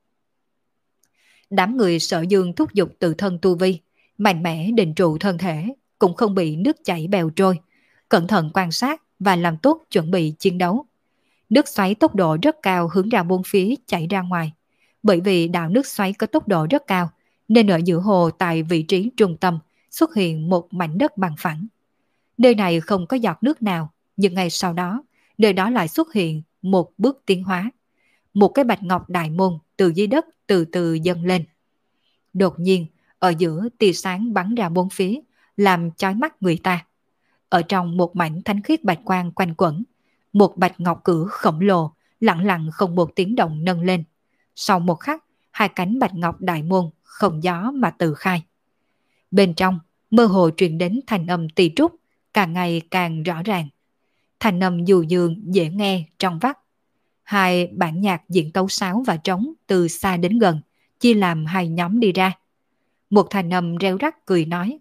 Đám người Sở Dương thúc giục tự thân tu vi, mạnh mẽ định trụ thân thể, cũng không bị nước chảy bèo trôi, cẩn thận quan sát và làm tốt chuẩn bị chiến đấu. Nước xoáy tốc độ rất cao hướng ra bốn phía chảy ra ngoài. Bởi vì đạo nước xoáy có tốc độ rất cao, nên ở giữa hồ tại vị trí trung tâm xuất hiện một mảnh đất bằng phẳng. Nơi này không có giọt nước nào, nhưng ngay sau đó, nơi đó lại xuất hiện một bước tiến hóa. Một cái bạch ngọc đại môn từ dưới đất từ từ dâng lên. Đột nhiên, ở giữa tia sáng bắn ra bốn phía, làm chói mắt người ta. Ở trong một mảnh thánh khiết bạch quang quanh quẩn, một bạch ngọc cửa khổng lồ, lặng lặng không một tiếng động nâng lên. Sau một khắc, hai cánh bạch ngọc đại môn không gió mà tự khai. Bên trong, mơ hồ truyền đến thanh âm tỳ trúc, càng ngày càng rõ ràng. Thanh âm dù dường dễ nghe trong vắt. Hai bản nhạc diễn tấu sáo và trống từ xa đến gần, chia làm hai nhóm đi ra. Một thanh âm reo rắt cười nói: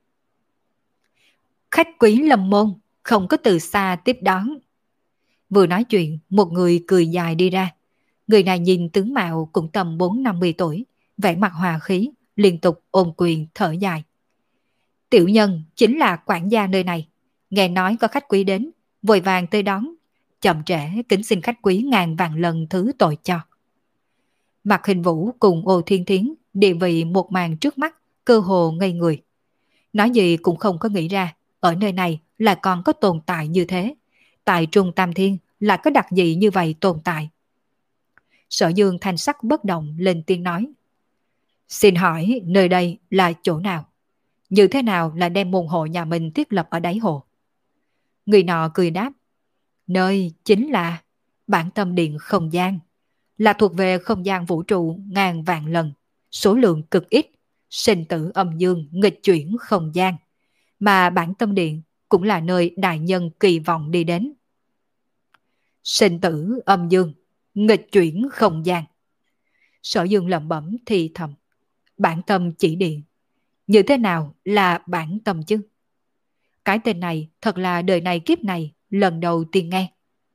khách quý lâm môn, không có từ xa tiếp đón. Vừa nói chuyện, một người cười dài đi ra. Người này nhìn tướng mạo cũng tầm 4-50 tuổi, vẻ mặt hòa khí, liên tục ôm quyền thở dài. Tiểu nhân chính là quản gia nơi này, nghe nói có khách quý đến, vội vàng tới đón, chậm trễ kính xin khách quý ngàn vạn lần thứ tội cho. Mạc Hình Vũ cùng Ô Thiên Thiến địa vị một màn trước mắt, cơ hồ ngây người. Nói gì cũng không có nghĩ ra, ở nơi này lại còn có tồn tại như thế. Tại Trung Tam Thiên lại có đặc dị như vậy tồn tại. Sở Dương thanh sắc bất động lên tiếng nói: xin hỏi nơi đây là chỗ nào? Như thế nào là đem môn hộ nhà mình thiết lập ở đáy hồ? Người nọ cười đáp: nơi chính là bản tâm điện không gian, là thuộc về không gian vũ trụ ngàn vạn lần, số lượng cực ít, sinh tử âm dương nghịch chuyển không gian, mà bản tâm điện cũng là nơi đại nhân kỳ vọng đi đến. Sinh tử âm dương nghịch chuyển không gian. Sở Dương lẩm bẩm thì thầm: bản tâm chỉ điện, như thế nào là bản tâm chứ? Cái tên này thật là đời này kiếp này lần đầu tiên nghe.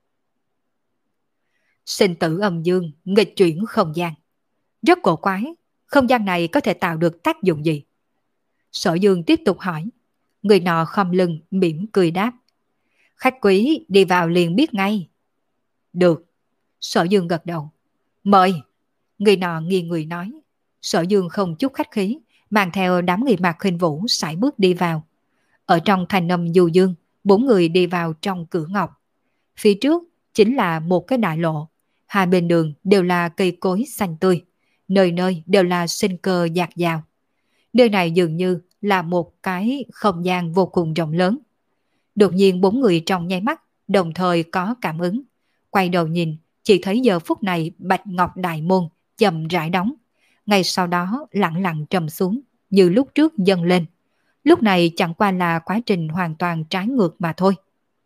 Sinh tử âm dương nghịch chuyển không gian, rất cổ quái. Không gian này có thể tạo được tác dụng gì? Sở Dương tiếp tục hỏi. Người nọ khom lưng mỉm cười đáp: khách quý đi vào liền biết ngay. Được. Sở Dương gật đầu. Mời. Người nọ nghiêng người nói. Sở Dương không chút khách khí, mang theo đám người Mạc Khinh Vũ sải bước đi vào. Ở trong thanh âm du dương, 4 người đi vào trong cửa ngọc. Phía trước chính là một cái đại lộ, hai bên đường đều là cây cối xanh tươi, nơi nơi đều là sinh cơ dạt dào. Nơi này dường như là một cái không gian vô cùng rộng lớn. Đột nhiên 4 người trong nháy mắt đồng thời có cảm ứng, quay đầu nhìn, chỉ thấy giờ phút này Bạch Ngọc Đại Môn chậm rãi đóng, ngay sau đó lặng lặng trầm xuống, như lúc trước dâng lên. Lúc này chẳng qua là quá trình hoàn toàn trái ngược mà thôi.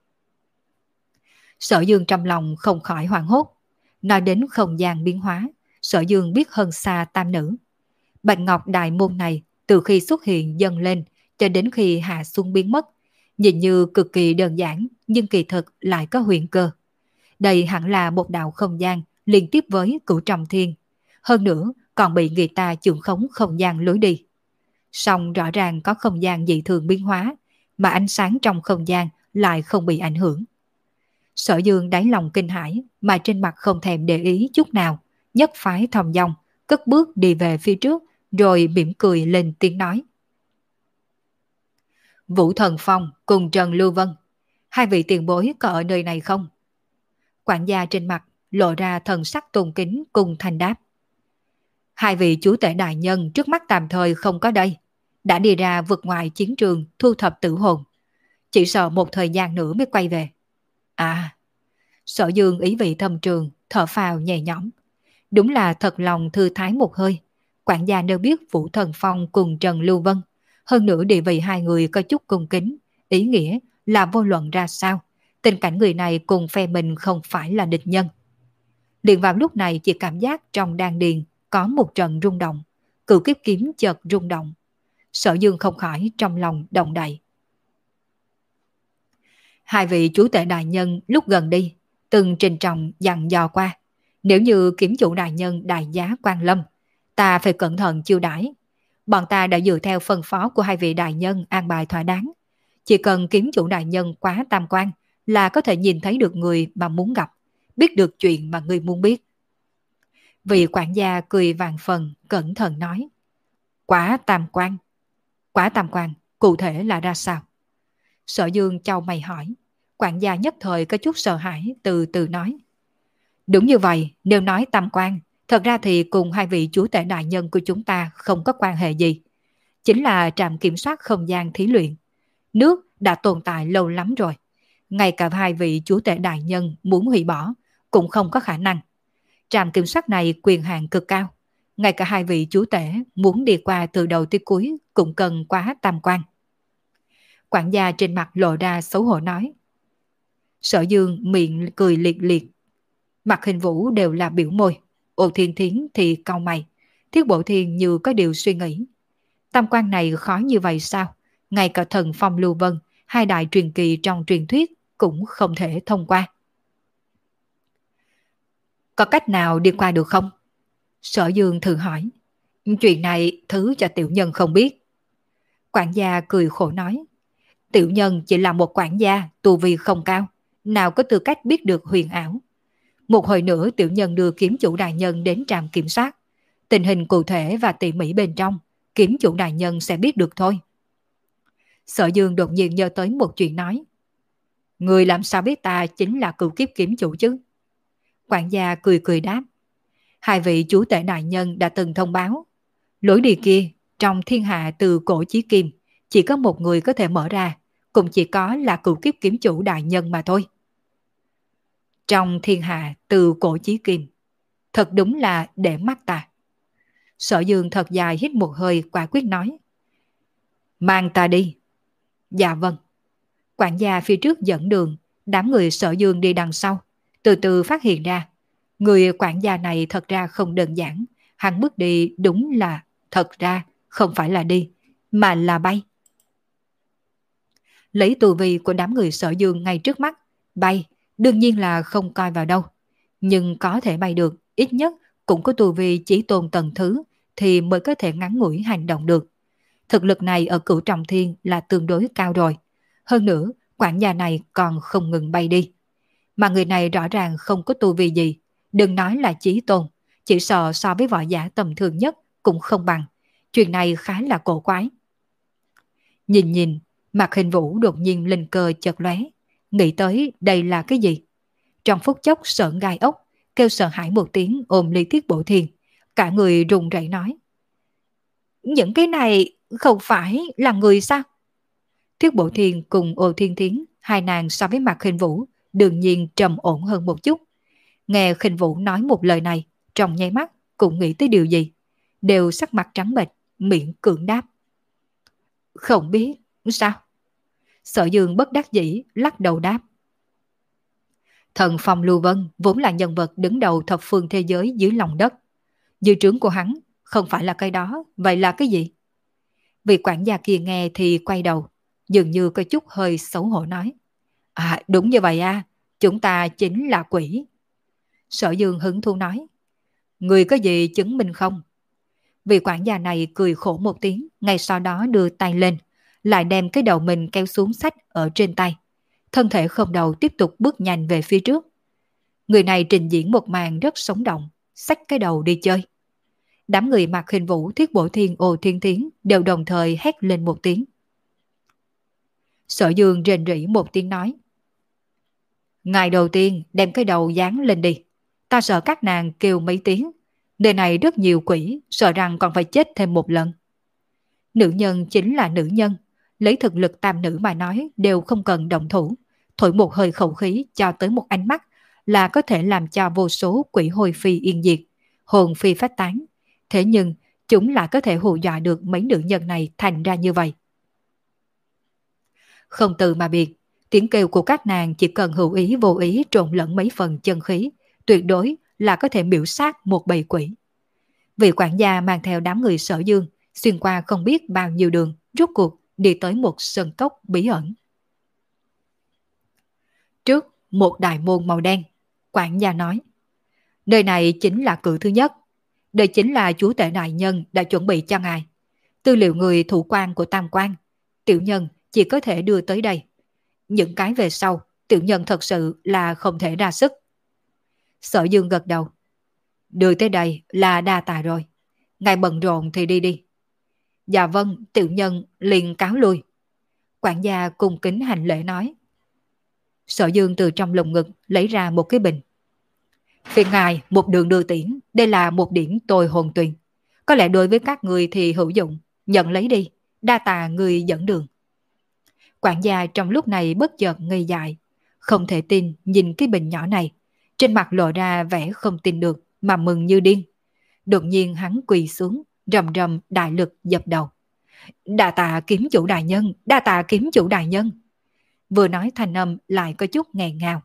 Sở Dương trong lòng không khỏi hoảng hốt. Nói đến không gian biến hóa, Sở Dương biết hơn xa tam nữ. Bạch Ngọc Đại Môn này từ khi xuất hiện dâng lên cho đến khi hạ xuống biến mất, nhìn như cực kỳ đơn giản nhưng kỳ thực lại có huyền cơ. Đây hẳn là một đạo không gian liên tiếp với Cửu Trọng Thiên. Hơn nữa còn bị người ta chưởng khống không gian lối đi. Song rõ ràng có không gian dị thường biến hóa, mà ánh sáng trong không gian lại không bị ảnh hưởng. Sở Dương đáy lòng kinh hãi mà trên mặt không thèm để ý chút nào, nhất phái thong dong, cất bước đi về phía trước, rồi mỉm cười lên tiếng nói: Vũ Thần Phong cùng Trần Lưu Vân, hai vị tiền bối có ở nơi này không? Quản gia trên mặt lộ ra thần sắc tôn kính cùng thành đáp: hai vị chúa tể đại nhân trước mắt tạm thời không có đây, đã đi ra vượt ngoài chiến trường thu thập tử hồn, chỉ sợ một thời gian nữa mới quay về. À, Sở Dương ý vị thâm trường, thở phào nhẹ nhõm. Đúng là thật lòng thư thái một hơi. Quản gia đều biết Vũ Thần Phong cùng Trần Lưu Vân, hơn nữa địa vị hai người có chút cung kính, ý nghĩa là vô luận ra sao, tình cảnh người này cùng phe mình không phải là địch nhân. Liền vào lúc này chỉ cảm giác trong đan điền có một trận rung động, cửu kiếp kiếm chợt rung động. Sở Dương không khỏi trong lòng động đậy. Hai vị chúa tể đại nhân lúc gần đi từng trình trọng dặn dò qua, nếu như kiếm chủ đại nhân đại giá quan lâm, ta phải cẩn thận chiêu đãi. Bọn ta đã dựa theo phân phó của hai vị đại nhân an bài thỏa đáng. Chỉ cần kiếm chủ đại nhân quá tam quan là có thể nhìn thấy được người mà muốn gặp, biết được chuyện mà người muốn biết. Vị quản gia cười vàng phần, cẩn thận nói: Quá tam quan. Quá tam quan, cụ thể là ra sao? Sở Dương chau mày hỏi. Quản gia nhất thời có chút sợ hãi, từ từ nói: Đúng như vậy, nếu nói tam quan, thật ra thì cùng hai vị chúa tể đại nhân của chúng ta không có quan hệ gì. Chính là trạm kiểm soát không gian thí luyện. Nước đã tồn tại lâu lắm rồi. Ngay cả hai vị chúa tể đại nhân muốn hủy bỏ cũng không có khả năng. Trạm kiểm soát này quyền hạn cực cao. ngay cả hai vị chúa tể muốn đi qua từ đầu tới cuối cũng cần quá tam quan. Quản gia trên mặt lộ ra xấu hổ nói. Sở Dương miệng cười liệt liệt. Mặt Hình Vũ đều là biểu môi. Ô Thiên Thiến thì cau mày. Thiết Bộ Thiên như có điều suy nghĩ. Tam quan này khó như vậy sao? Ngay cả thần Phong Lưu Vân, hai đại truyền kỳ trong truyền thuyết cũng không thể thông qua. Có cách nào đi qua được không? Sở Dương thử hỏi. Chuyện này thứ cho tiểu nhân không biết. Quản gia cười khổ nói. Tiểu nhân chỉ là một quản gia, tu vi không cao, nào có tư cách biết được huyền ảo. Một hồi nữa tiểu nhân đưa kiếm chủ đại nhân đến trạm kiểm soát. Tình hình cụ thể và tỉ mỉ bên trong, kiếm chủ đại nhân sẽ biết được thôi. Sở Dương đột nhiên nhớ tới một chuyện nói. Người làm sao biết ta chính là cựu kiếp kiếm chủ chứ? Quản gia cười cười đáp. Hai vị chúa tể đại nhân đã từng thông báo. Lối đi kia, trong thiên hạ từ cổ chí kim, chỉ có một người có thể mở ra, cũng chỉ có là cựu kiếp kiếm chủ đại nhân mà thôi. Trong thiên hạ từ cổ chí kim, thật đúng là để mắt ta. Sở Dương thật dài hít một hơi quả quyết nói. Mang ta đi. Dạ vâng. Quản gia phía trước dẫn đường, đám người Sở Dương đi đằng sau, từ từ phát hiện ra. Người quản gia này thật ra không đơn giản, hắn bước đi đúng là thật ra không phải là đi, mà là bay. Lấy tu vi của đám người Sở Dương ngay trước mắt, bay, đương nhiên là không coi vào đâu. Nhưng có thể bay được, ít nhất cũng có tu vi chỉ tôn tầng thứ, thì mới có thể ngắn ngủi hành động được. Thực lực này ở Cửu Trọng Thiên là tương đối cao rồi. Hơn nữa, quản gia này còn không ngừng bay đi. Mà người này rõ ràng không có tu vi gì, đừng nói là chí tôn, chỉ sợ so với võ giả tầm thường nhất cũng không bằng. Chuyện này khá là cổ quái. Nhìn nhìn, mặt Hình Vũ đột nhiên linh cơ chợt lóe, nghĩ tới đây là cái gì. Trong phút chốc sởn gai ốc, kêu sợ hãi một tiếng ôm Lý Thiết Bộ Thiên, cả người run rẩy nói. Những cái này không phải là người sao? Thiết Bộ Thiên cùng Ô Thiên Thiến, hai nàng so với mặt Hình Vũ đương nhiên trầm ổn hơn một chút. Nghe Hình Vũ nói một lời này, trong nháy mắt cũng nghĩ tới điều gì, đều sắc mặt trắng bệch, miệng cưỡng đáp. Không biết, sao? Sở Dương bất đắc dĩ lắc đầu đáp. Thần Phong Lưu Vân vốn là nhân vật đứng đầu thập phương thế giới dưới lòng đất. Dư trướng của hắn không phải là cái đó, vậy là cái gì? Vị quản gia kia nghe thì quay đầu, dường như có chút hơi xấu hổ nói. À đúng như vậy à, chúng ta chính là quỷ. Sở Dương hứng thú nói. Người có gì chứng minh không? Vị quản gia này cười khổ một tiếng, ngay sau đó đưa tay lên, lại đem cái đầu mình kéo xuống sách ở trên tay. Thân thể không đầu tiếp tục bước nhanh về phía trước. Người này trình diễn một màn rất sống động, xách cái đầu đi chơi. Đám người mặc Hình Vũ, Thiết Bổ Thiên, Ô Thiên Thiến đều đồng thời hét lên một tiếng. Sở Dương rền rỉ một tiếng nói. Ngày đầu tiên đem cái đầu dán lên đi. Ta sợ các nàng kêu mấy tiếng. Nơi này rất nhiều quỷ, sợ rằng còn phải chết thêm một lần. Nữ nhân chính là nữ nhân. Lấy thực lực tam nữ mà nói đều không cần động thủ. Thổi một hơi khẩu khí cho tới một ánh mắt là có thể làm cho vô số quỷ hôi phi yên diệt, hồn phi phách tán. Thế nhưng chúng lại có thể hù dọa được mấy nữ nhân này thành ra như vậy. Không từ mà biệt, tiếng kêu của các nàng chỉ cần hữu ý vô ý trộn lẫn mấy phần chân khí, tuyệt đối là có thể miểu sát một bầy quỷ. Vị quản gia mang theo đám người Sở Dương, xuyên qua không biết bao nhiêu đường, rốt cuộc đi tới một sân cốc bí ẩn. Trước một đại môn màu đen, quản gia nói. Nơi này chính là cửa thứ nhất. Đây chính là chúa tể đại nhân đã chuẩn bị cho ngài. Tư liệu người thủ quan của Tam Quan, tiểu nhân chỉ có thể đưa tới đây. Những cái về sau, tiểu nhân thật sự là không thể ra sức. Sở Dương gật đầu. Đưa tới đây là đa tài rồi. Ngài bận rộn thì đi đi. Dạ vâng, tiểu nhân liền cáo lui. Quản gia cung kính hành lễ nói. Sở Dương từ trong lồng ngực lấy ra một cái bình. Phiền ngài một đường đưa tiễn, đây là một điểm tôi hồn tuyền. Có lẽ đối với các người thì hữu dụng, nhận lấy đi, đa tạ người dẫn đường. Quản gia trong lúc này bất chợt ngây dại, không thể tin nhìn cái bình nhỏ này, trên mặt lộ ra vẻ không tin được mà mừng như điên. Đột nhiên hắn quỳ xuống, rầm rầm đại lực dập đầu. Đa tạ kiếm chủ đại nhân, đa tạ kiếm chủ đại nhân. Vừa nói thanh âm lại có chút nghẹn ngào.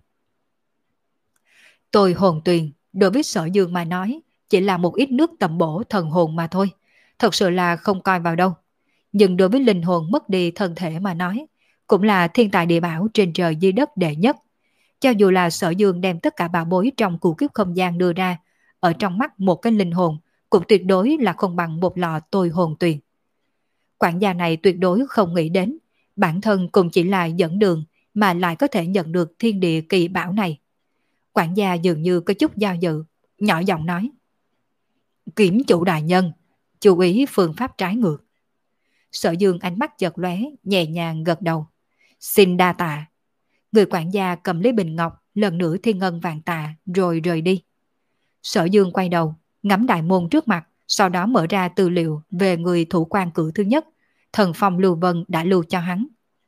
Tôi hồn tuyền, đối với Sở Dương mà nói, chỉ là một ít nước tầm bổ thần hồn mà thôi. Thật sự là không coi vào đâu. Nhưng đối với linh hồn mất đi thân thể mà nói, cũng là thiên tài địa bảo trên trời dưới đất đệ nhất. Cho dù là Sở Dương đem tất cả bảo bối trong cửu kiếp không gian đưa ra, ở trong mắt một cái linh hồn, cũng tuyệt đối là không bằng một lọ tôi hồn tuyền. Quản gia này tuyệt đối không nghĩ đến, bản thân cũng chỉ là dẫn đường mà lại có thể nhận được thiên địa kỳ bảo này. Quản gia dường như có chút do dự, nhỏ giọng nói. Kiểm chủ đại nhân, chú ý phương pháp trái ngược. Sở Dương ánh mắt chợt lóe, nhẹ nhàng gật đầu. Xin đa tạ. Người quản gia cầm lấy bình ngọc, lần nữa thiên ngân vàng tạ, rồi rời đi. Sở Dương quay đầu, ngắm đại môn trước mặt, sau đó mở ra tư liệu về người thủ quan cử thứ nhất, thần phong lưu vân đã lưu cho hắn.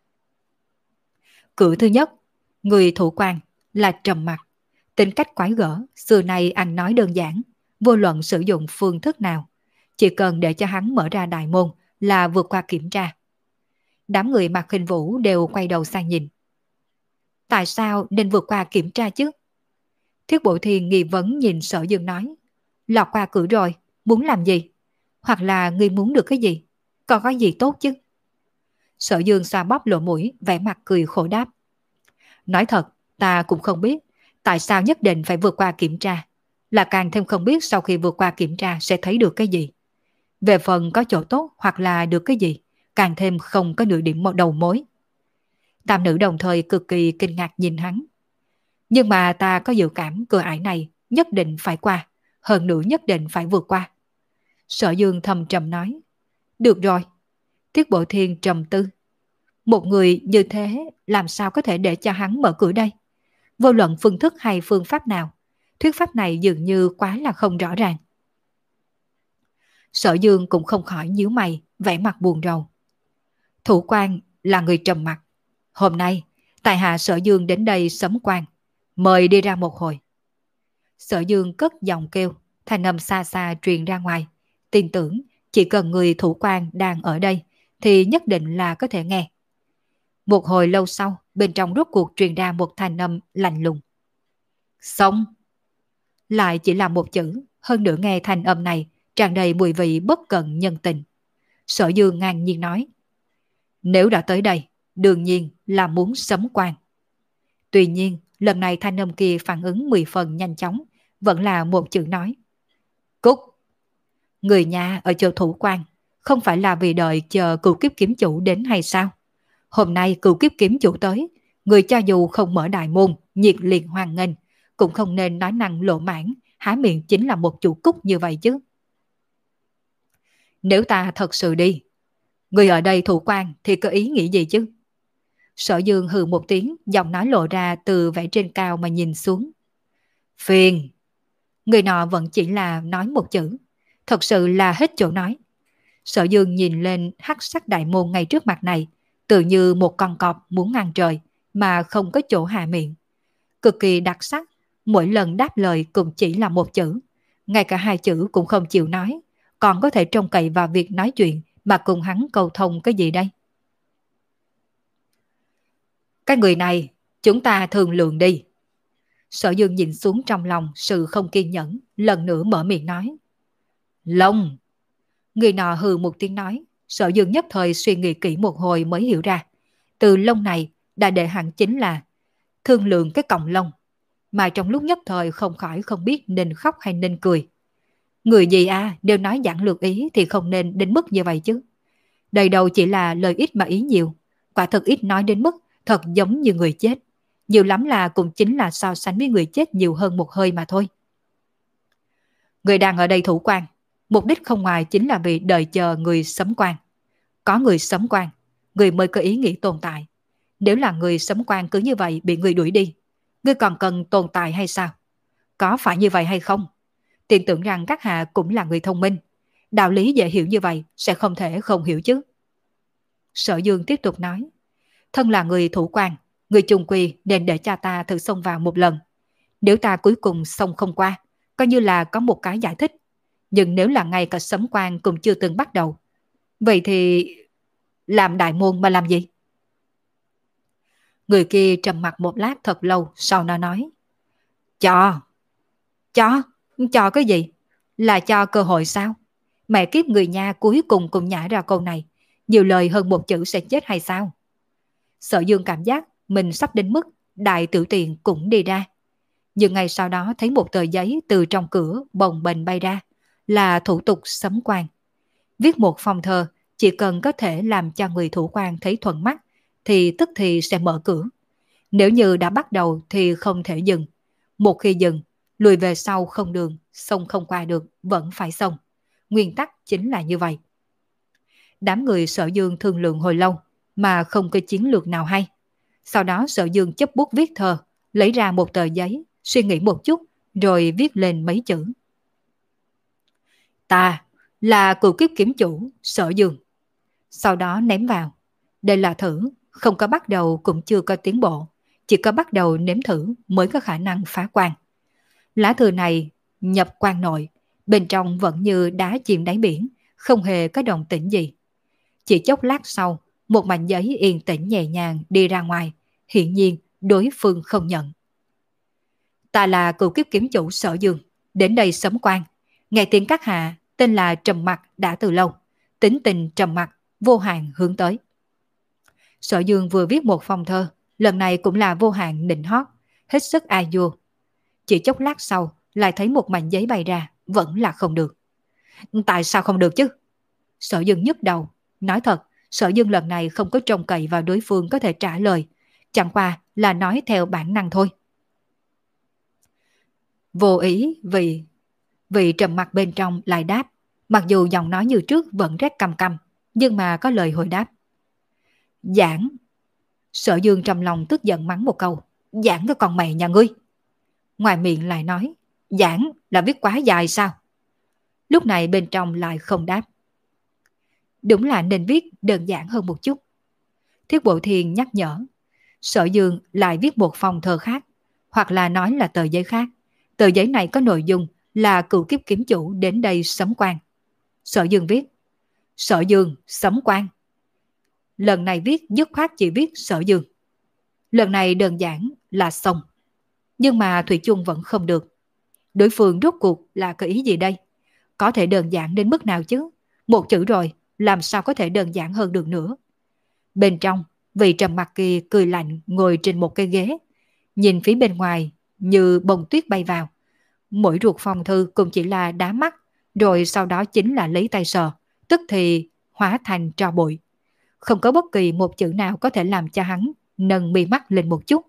Cử thứ nhất, người thủ quan là trầm mặc, tính cách quái gở, xưa nay anh nói đơn giản, vô luận sử dụng phương thức nào, chỉ cần để cho hắn mở ra đại môn là vượt qua kiểm tra. Đám người Mạc Khinh Vũ đều quay đầu sang nhìn. Tại sao nên vượt qua kiểm tra chứ? Thiết Bộ Thiên nghi vấn nhìn Sở Dương nói. Lọt qua cửa rồi, muốn làm gì? Hoặc là ngươi muốn được cái gì? Còn có gì tốt chứ? Sở Dương xoa bóp lỗ mũi, vẻ mặt cười khổ đáp. Nói thật, ta cũng không biết tại sao nhất định phải vượt qua kiểm tra. Là càng thêm không biết sau khi vượt qua kiểm tra sẽ thấy được cái gì. Về phần có chỗ tốt hoặc là được cái gì, càng thêm không có nửa điểm đầu mối. Tam nữ đồng thời cực kỳ kinh ngạc nhìn hắn. Nhưng mà ta có dự cảm cửa ải này nhất định phải qua, hơn nữa nhất định phải vượt qua. Sở Dương thầm trầm nói. Được rồi. Tiết Bộ Thiên trầm tư. Một người như thế làm sao có thể để cho hắn mở cửa đây? Vô luận phương thức hay phương pháp nào, thuyết pháp này dường như quá là không rõ ràng. Sở Dương cũng không khỏi nhíu mày, vẻ mặt buồn rầu. Thủ quan là người trầm mặc. Hôm nay, tại hạ Sở Dương đến đây sấm quan, mời đi ra một hồi. Sở Dương cất giọng kêu, thanh âm xa xa truyền ra ngoài. Tin tưởng chỉ cần người thủ quan đang ở đây thì nhất định là có thể nghe. Một hồi lâu sau, bên trong rốt cuộc truyền ra một thanh âm lạnh lùng. Xong! Lại chỉ là một chữ, hơn nữa nghe thanh âm này tràn đầy mùi vị bất cận nhân tình. Sở Dương ngang nhiên nói. Nếu đã tới đây, đương nhiên là muốn sấm quan. Tuy nhiên, lần này thanh âm kia phản ứng 10 phần nhanh chóng, vẫn là một chữ nói. Cút! Người nhà ở chỗ thủ quan, không phải là vì đợi chờ cửu kiếp kiếm chủ đến hay sao? Hôm nay cửu kiếp kiếm chủ tới, người cho dù không mở đại môn, nhiệt liệt hoan nghênh, cũng không nên nói năng lộ mãn, há miệng chính là một chủ cúc như vậy chứ. Nếu ta thật sự đi, người ở đây thủ quan thì có ý nghĩ gì chứ? Sở Dương hừ một tiếng, giọng nói lộ ra từ vẻ trên cao mà nhìn xuống. Phiền! Người nọ vẫn chỉ là nói một chữ, thật sự là hết chỗ nói. Sở Dương nhìn lên hắc sắc đại môn ngay trước mặt này, tự như một con cọp muốn ăn trời mà không có chỗ hạ miệng. Cực kỳ đặc sắc, mỗi lần đáp lời cũng chỉ là một chữ, ngay cả hai chữ cũng không chịu nói, còn có thể trông cậy vào việc nói chuyện mà cùng hắn cầu thông cái gì đây? Cái người này, chúng ta thương lượng đi. Sở Dương nhìn xuống trong lòng sự không kiên nhẫn, lần nữa mở miệng nói. Lông! Người nọ hừ một tiếng nói, Sở Dương nhất thời suy nghĩ kỹ một hồi mới hiểu ra. Từ lông này đã để hẳn chính là thương lượng cái cọng lông, mà trong lúc nhất thời không khỏi không biết nên khóc hay nên cười. Người gì đều nói giảng lược ý thì không nên đến mức như vậy chứ. Đầy đầu chỉ là lời ít mà ý nhiều, quả thật ít nói đến mức thật giống như người chết. Nhiều lắm là cũng chính là so sánh với người chết nhiều hơn một hơi mà thôi. Người đang ở đây thủ quan, mục đích không ngoài chính là vì đợi chờ người sấm quan. Có người sấm quan, người mới có ý nghĩ tồn tại. Nếu là người sấm quan cứ như vậy bị người đuổi đi, người còn cần tồn tại hay sao? Có phải như vậy hay không? Tin tưởng rằng các hạ cũng là người thông minh. Đạo lý dễ hiểu như vậy sẽ không thể không hiểu chứ. Sở Dương tiếp tục nói. Thân là người thủ quan, người chung quy nên để cha ta thử xông vào một lần. Nếu ta cuối cùng xông không qua, coi như là có một cái giải thích. Nhưng nếu là ngay cả sấm quan cũng chưa từng bắt đầu, vậy thì làm đại môn mà làm gì? Người kia trầm mặc một lát thật lâu, sau nó nói. Cho, cho, cho cái gì? Là cho cơ hội sao? Mẹ kiếp người nhà cuối cùng cũng nhả ra câu này, nhiều lời hơn một chữ sẽ chết hay sao? Sở Dương cảm giác mình sắp đến mức đại tiểu tiện cũng đi ra. Nhưng ngay sau đó thấy một tờ giấy từ trong cửa bồng bềnh bay ra, là thủ tục sấm quan. Viết một phong thơ, chỉ cần có thể làm cho người thủ quan thấy thuận mắt, thì tức thì sẽ mở cửa. Nếu như đã bắt đầu thì không thể dừng. Một khi dừng, lùi về sau không đường, xông không qua được, vẫn phải xông. Nguyên tắc chính là như vậy. Đám người Sở Dương thương lượng hồi lâu, mà không có chiến lược nào hay. Sau đó Sở Dương chấp bút viết thơ, lấy ra một tờ giấy, suy nghĩ một chút, rồi viết lên mấy chữ. Ta là cựu kiếp kiếm chủ Sở Dương. Sau đó ném vào. Đây là thử, không có bắt đầu cũng chưa có tiến bộ. Chỉ có bắt đầu nếm thử mới có khả năng phá quan. Lá thư này nhập quan nội, bên trong vẫn như đá chìm đáy biển, không hề có động tĩnh gì. Chỉ chốc lát sau, một mảnh giấy yên tĩnh nhẹ nhàng đi ra ngoài, hiển nhiên đối phương không nhận. Ta là cựu kiếp kiếm chủ Sở Dương, đến đây sấm quan. Nghe tiếng các hạ, tên là Trầm Mặc đã từ lâu, tính tình trầm mặc, vô hạn hướng tới. Sở Dương vừa viết một phong thơ, lần này cũng là vô hạn nịnh hót, hết sức ai vua. Chỉ chốc lát sau, lại thấy một mảnh giấy bay ra, vẫn là không được. Tại sao không được chứ? Sở Dương nhức đầu. Nói thật, Sở Dương lần này không có trông cậy vào đối phương có thể trả lời, chẳng qua là nói theo bản năng thôi. Vô ý vì trầm mặc bên trong lại đáp, mặc dù giọng nói như trước vẫn rất căm căm, nhưng mà có lời hồi đáp. Giảng. Sở Dương trong lòng tức giận mắng một câu. Giảng cái con mày nhà ngươi. Ngoài miệng lại nói. Giảng là viết quá dài sao? Lúc này bên trong lại không đáp. Đúng là nên viết đơn giản hơn một chút. Thiết Bộ Thiên nhắc nhở. Sở Dương lại viết một phong thơ khác, hoặc là nói là tờ giấy khác. Tờ giấy này có nội dung là cựu kiếp kiếm chủ đến đây sấm quan. Sở Dương viết. Sở Dương sấm quan. Lần này viết dứt khoát chỉ viết Sở Dương. Lần này đơn giản là xong. Nhưng mà Thủy chung vẫn không được. Đối phương rốt cuộc là cái ý gì đây? Có thể đơn giản đến mức nào chứ? Một chữ rồi, làm sao có thể đơn giản hơn được nữa? Bên trong, vị trầm mặc kia cười lạnh ngồi trên một cái ghế, nhìn phía bên ngoài như bông tuyết bay vào. Mỗi ruột phong thư cũng chỉ là đá mắt, rồi sau đó chính là lấy tay sờ, tức thì hóa thành tro bụi. Không có bất kỳ một chữ nào có thể làm cho hắn nâng mi mắt lên một chút.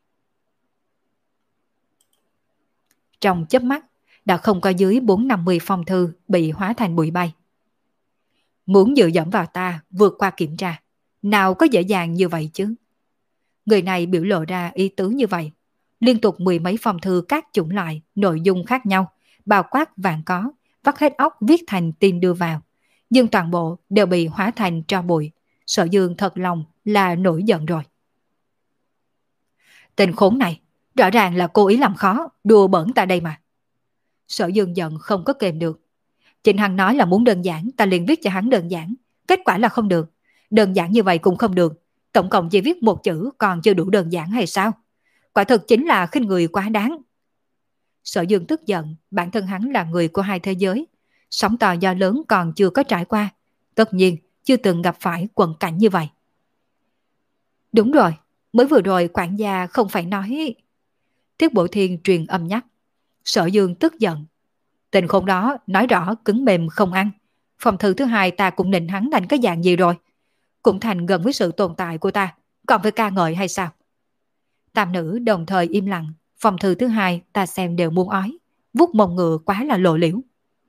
Trong chớp mắt, đã không có dưới 450 phong thư bị hóa thành bụi bay. Muốn dựa dẫm vào ta vượt qua kiểm tra, nào có dễ dàng như vậy chứ? Người này biểu lộ ra ý tứ như vậy. Liên tục mười mấy phong thư các chủng loại, nội dung khác nhau, bao quát vạn có, vắt hết óc viết thành tin đưa vào. Nhưng toàn bộ đều bị hóa thành tro bụi. Sở Dương thật lòng là nổi giận rồi. Tên khốn này, rõ ràng là cố ý làm khó, đùa bỡn ta đây mà. Sở Dương giận không có kềm được. Trịnh Hằng nói là muốn đơn giản, ta liền viết cho hắn đơn giản. Kết quả là không được. Đơn giản như vậy cũng không được. Tổng cộng chỉ viết một chữ còn chưa đủ đơn giản hay sao? Quả thực chính là khinh người quá đáng. Sở Dương tức giận, bản thân hắn là người của hai thế giới. Sóng to gió lớn còn chưa có trải qua. Tất nhiên, chưa từng gặp phải quần cảnh như vậy. Đúng rồi, mới vừa rồi quản gia không phải nói... Thiết Bộ Thiên truyền âm nhắc. Sở Dương tức giận. Tình khốn đó nói rõ cứng mềm không ăn. Phòng thư thứ hai ta cũng nịnh hắn thành cái dạng gì rồi. Cũng thành gần với sự tồn tại của ta. Còn phải ca ngợi hay sao? Tam nữ đồng thời im lặng. Phòng thư thứ hai ta xem đều muốn ói. Vuốt mông ngựa quá là lộ liễu.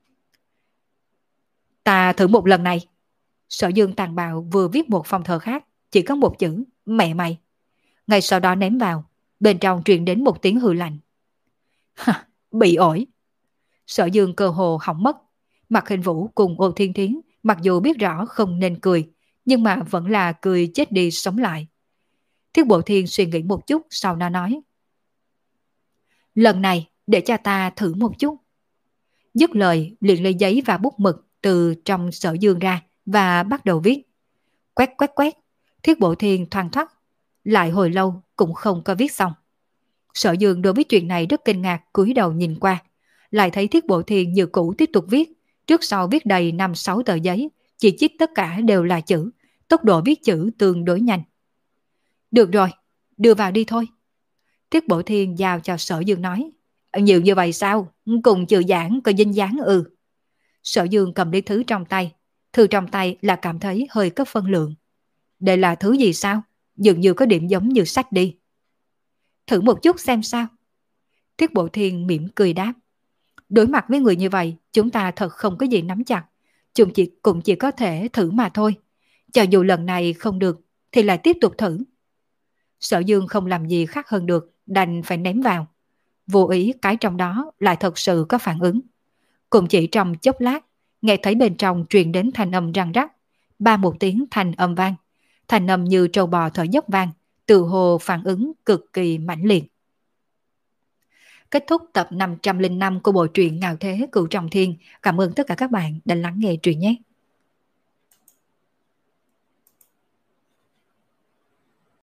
Ta thử một lần này. Sở Dương tàn bạo vừa viết một phong thơ khác. Chỉ có một chữ. Mẹ mày. Ngay sau đó ném vào. Bên trong truyền đến một tiếng hư lạnh. Bị ổi. Sở Dương cơ hồ hỏng mất. Mạc Hình Vũ cùng Ô Thiên Thiến mặc dù biết rõ không nên cười, nhưng mà vẫn là cười chết đi sống lại. Thiết Bộ Thiên suy nghĩ một chút sau đó nói. Lần này để cho ta thử một chút. Dứt lời liền lấy giấy và bút mực từ trong Sở Dương ra và bắt đầu viết. Quét quét quét, Thiết Bộ Thiên thoăn thoắt, lại hồi lâu cũng không có viết xong. Sở Dương đối với chuyện này rất kinh ngạc, cúi đầu nhìn qua, lại thấy Thiết Bộ Thiên như cũ tiếp tục viết, trước sau viết đầy 5-6 tờ giấy, chỉ chít tất cả đều là chữ, tốc độ viết chữ tương đối nhanh. Được rồi, đưa vào đi thôi. Thiết Bộ Thiên giao cho Sở Dương nói. Nhiều như vậy sao? Cùng chữ giảng có dinh dáng Sở Dương cầm lấy thứ trong tay. Thư trong tay là cảm thấy hơi có phân lượng. Đây là thứ gì sao? Dường như có điểm giống như sách đi. Thử một chút xem sao. Thiết Bộ Thiên mỉm cười đáp. Đối mặt với người như vậy, chúng ta thật không có gì nắm chặt. Chúng cũng chỉ có thể thử mà thôi. Cho dù lần này không được, thì lại tiếp tục thử. Sở Dương không làm gì khác hơn được, đành phải ném vào. Vô ý cái trong đó lại thật sự có phản ứng. Cũng chỉ trong chốc lát, nghe thấy bên trong truyền đến thanh âm răng rắc. Ba một tiếng thanh âm vang. Thanh âm như trâu bò thở dốc vang, tự hồ phản ứng cực kỳ mãnh liệt. Kết thúc tập 505 của bộ truyện Ngạo Thế Cửu Trọng Thiên. Cảm ơn tất cả các bạn đã lắng nghe truyện nhé.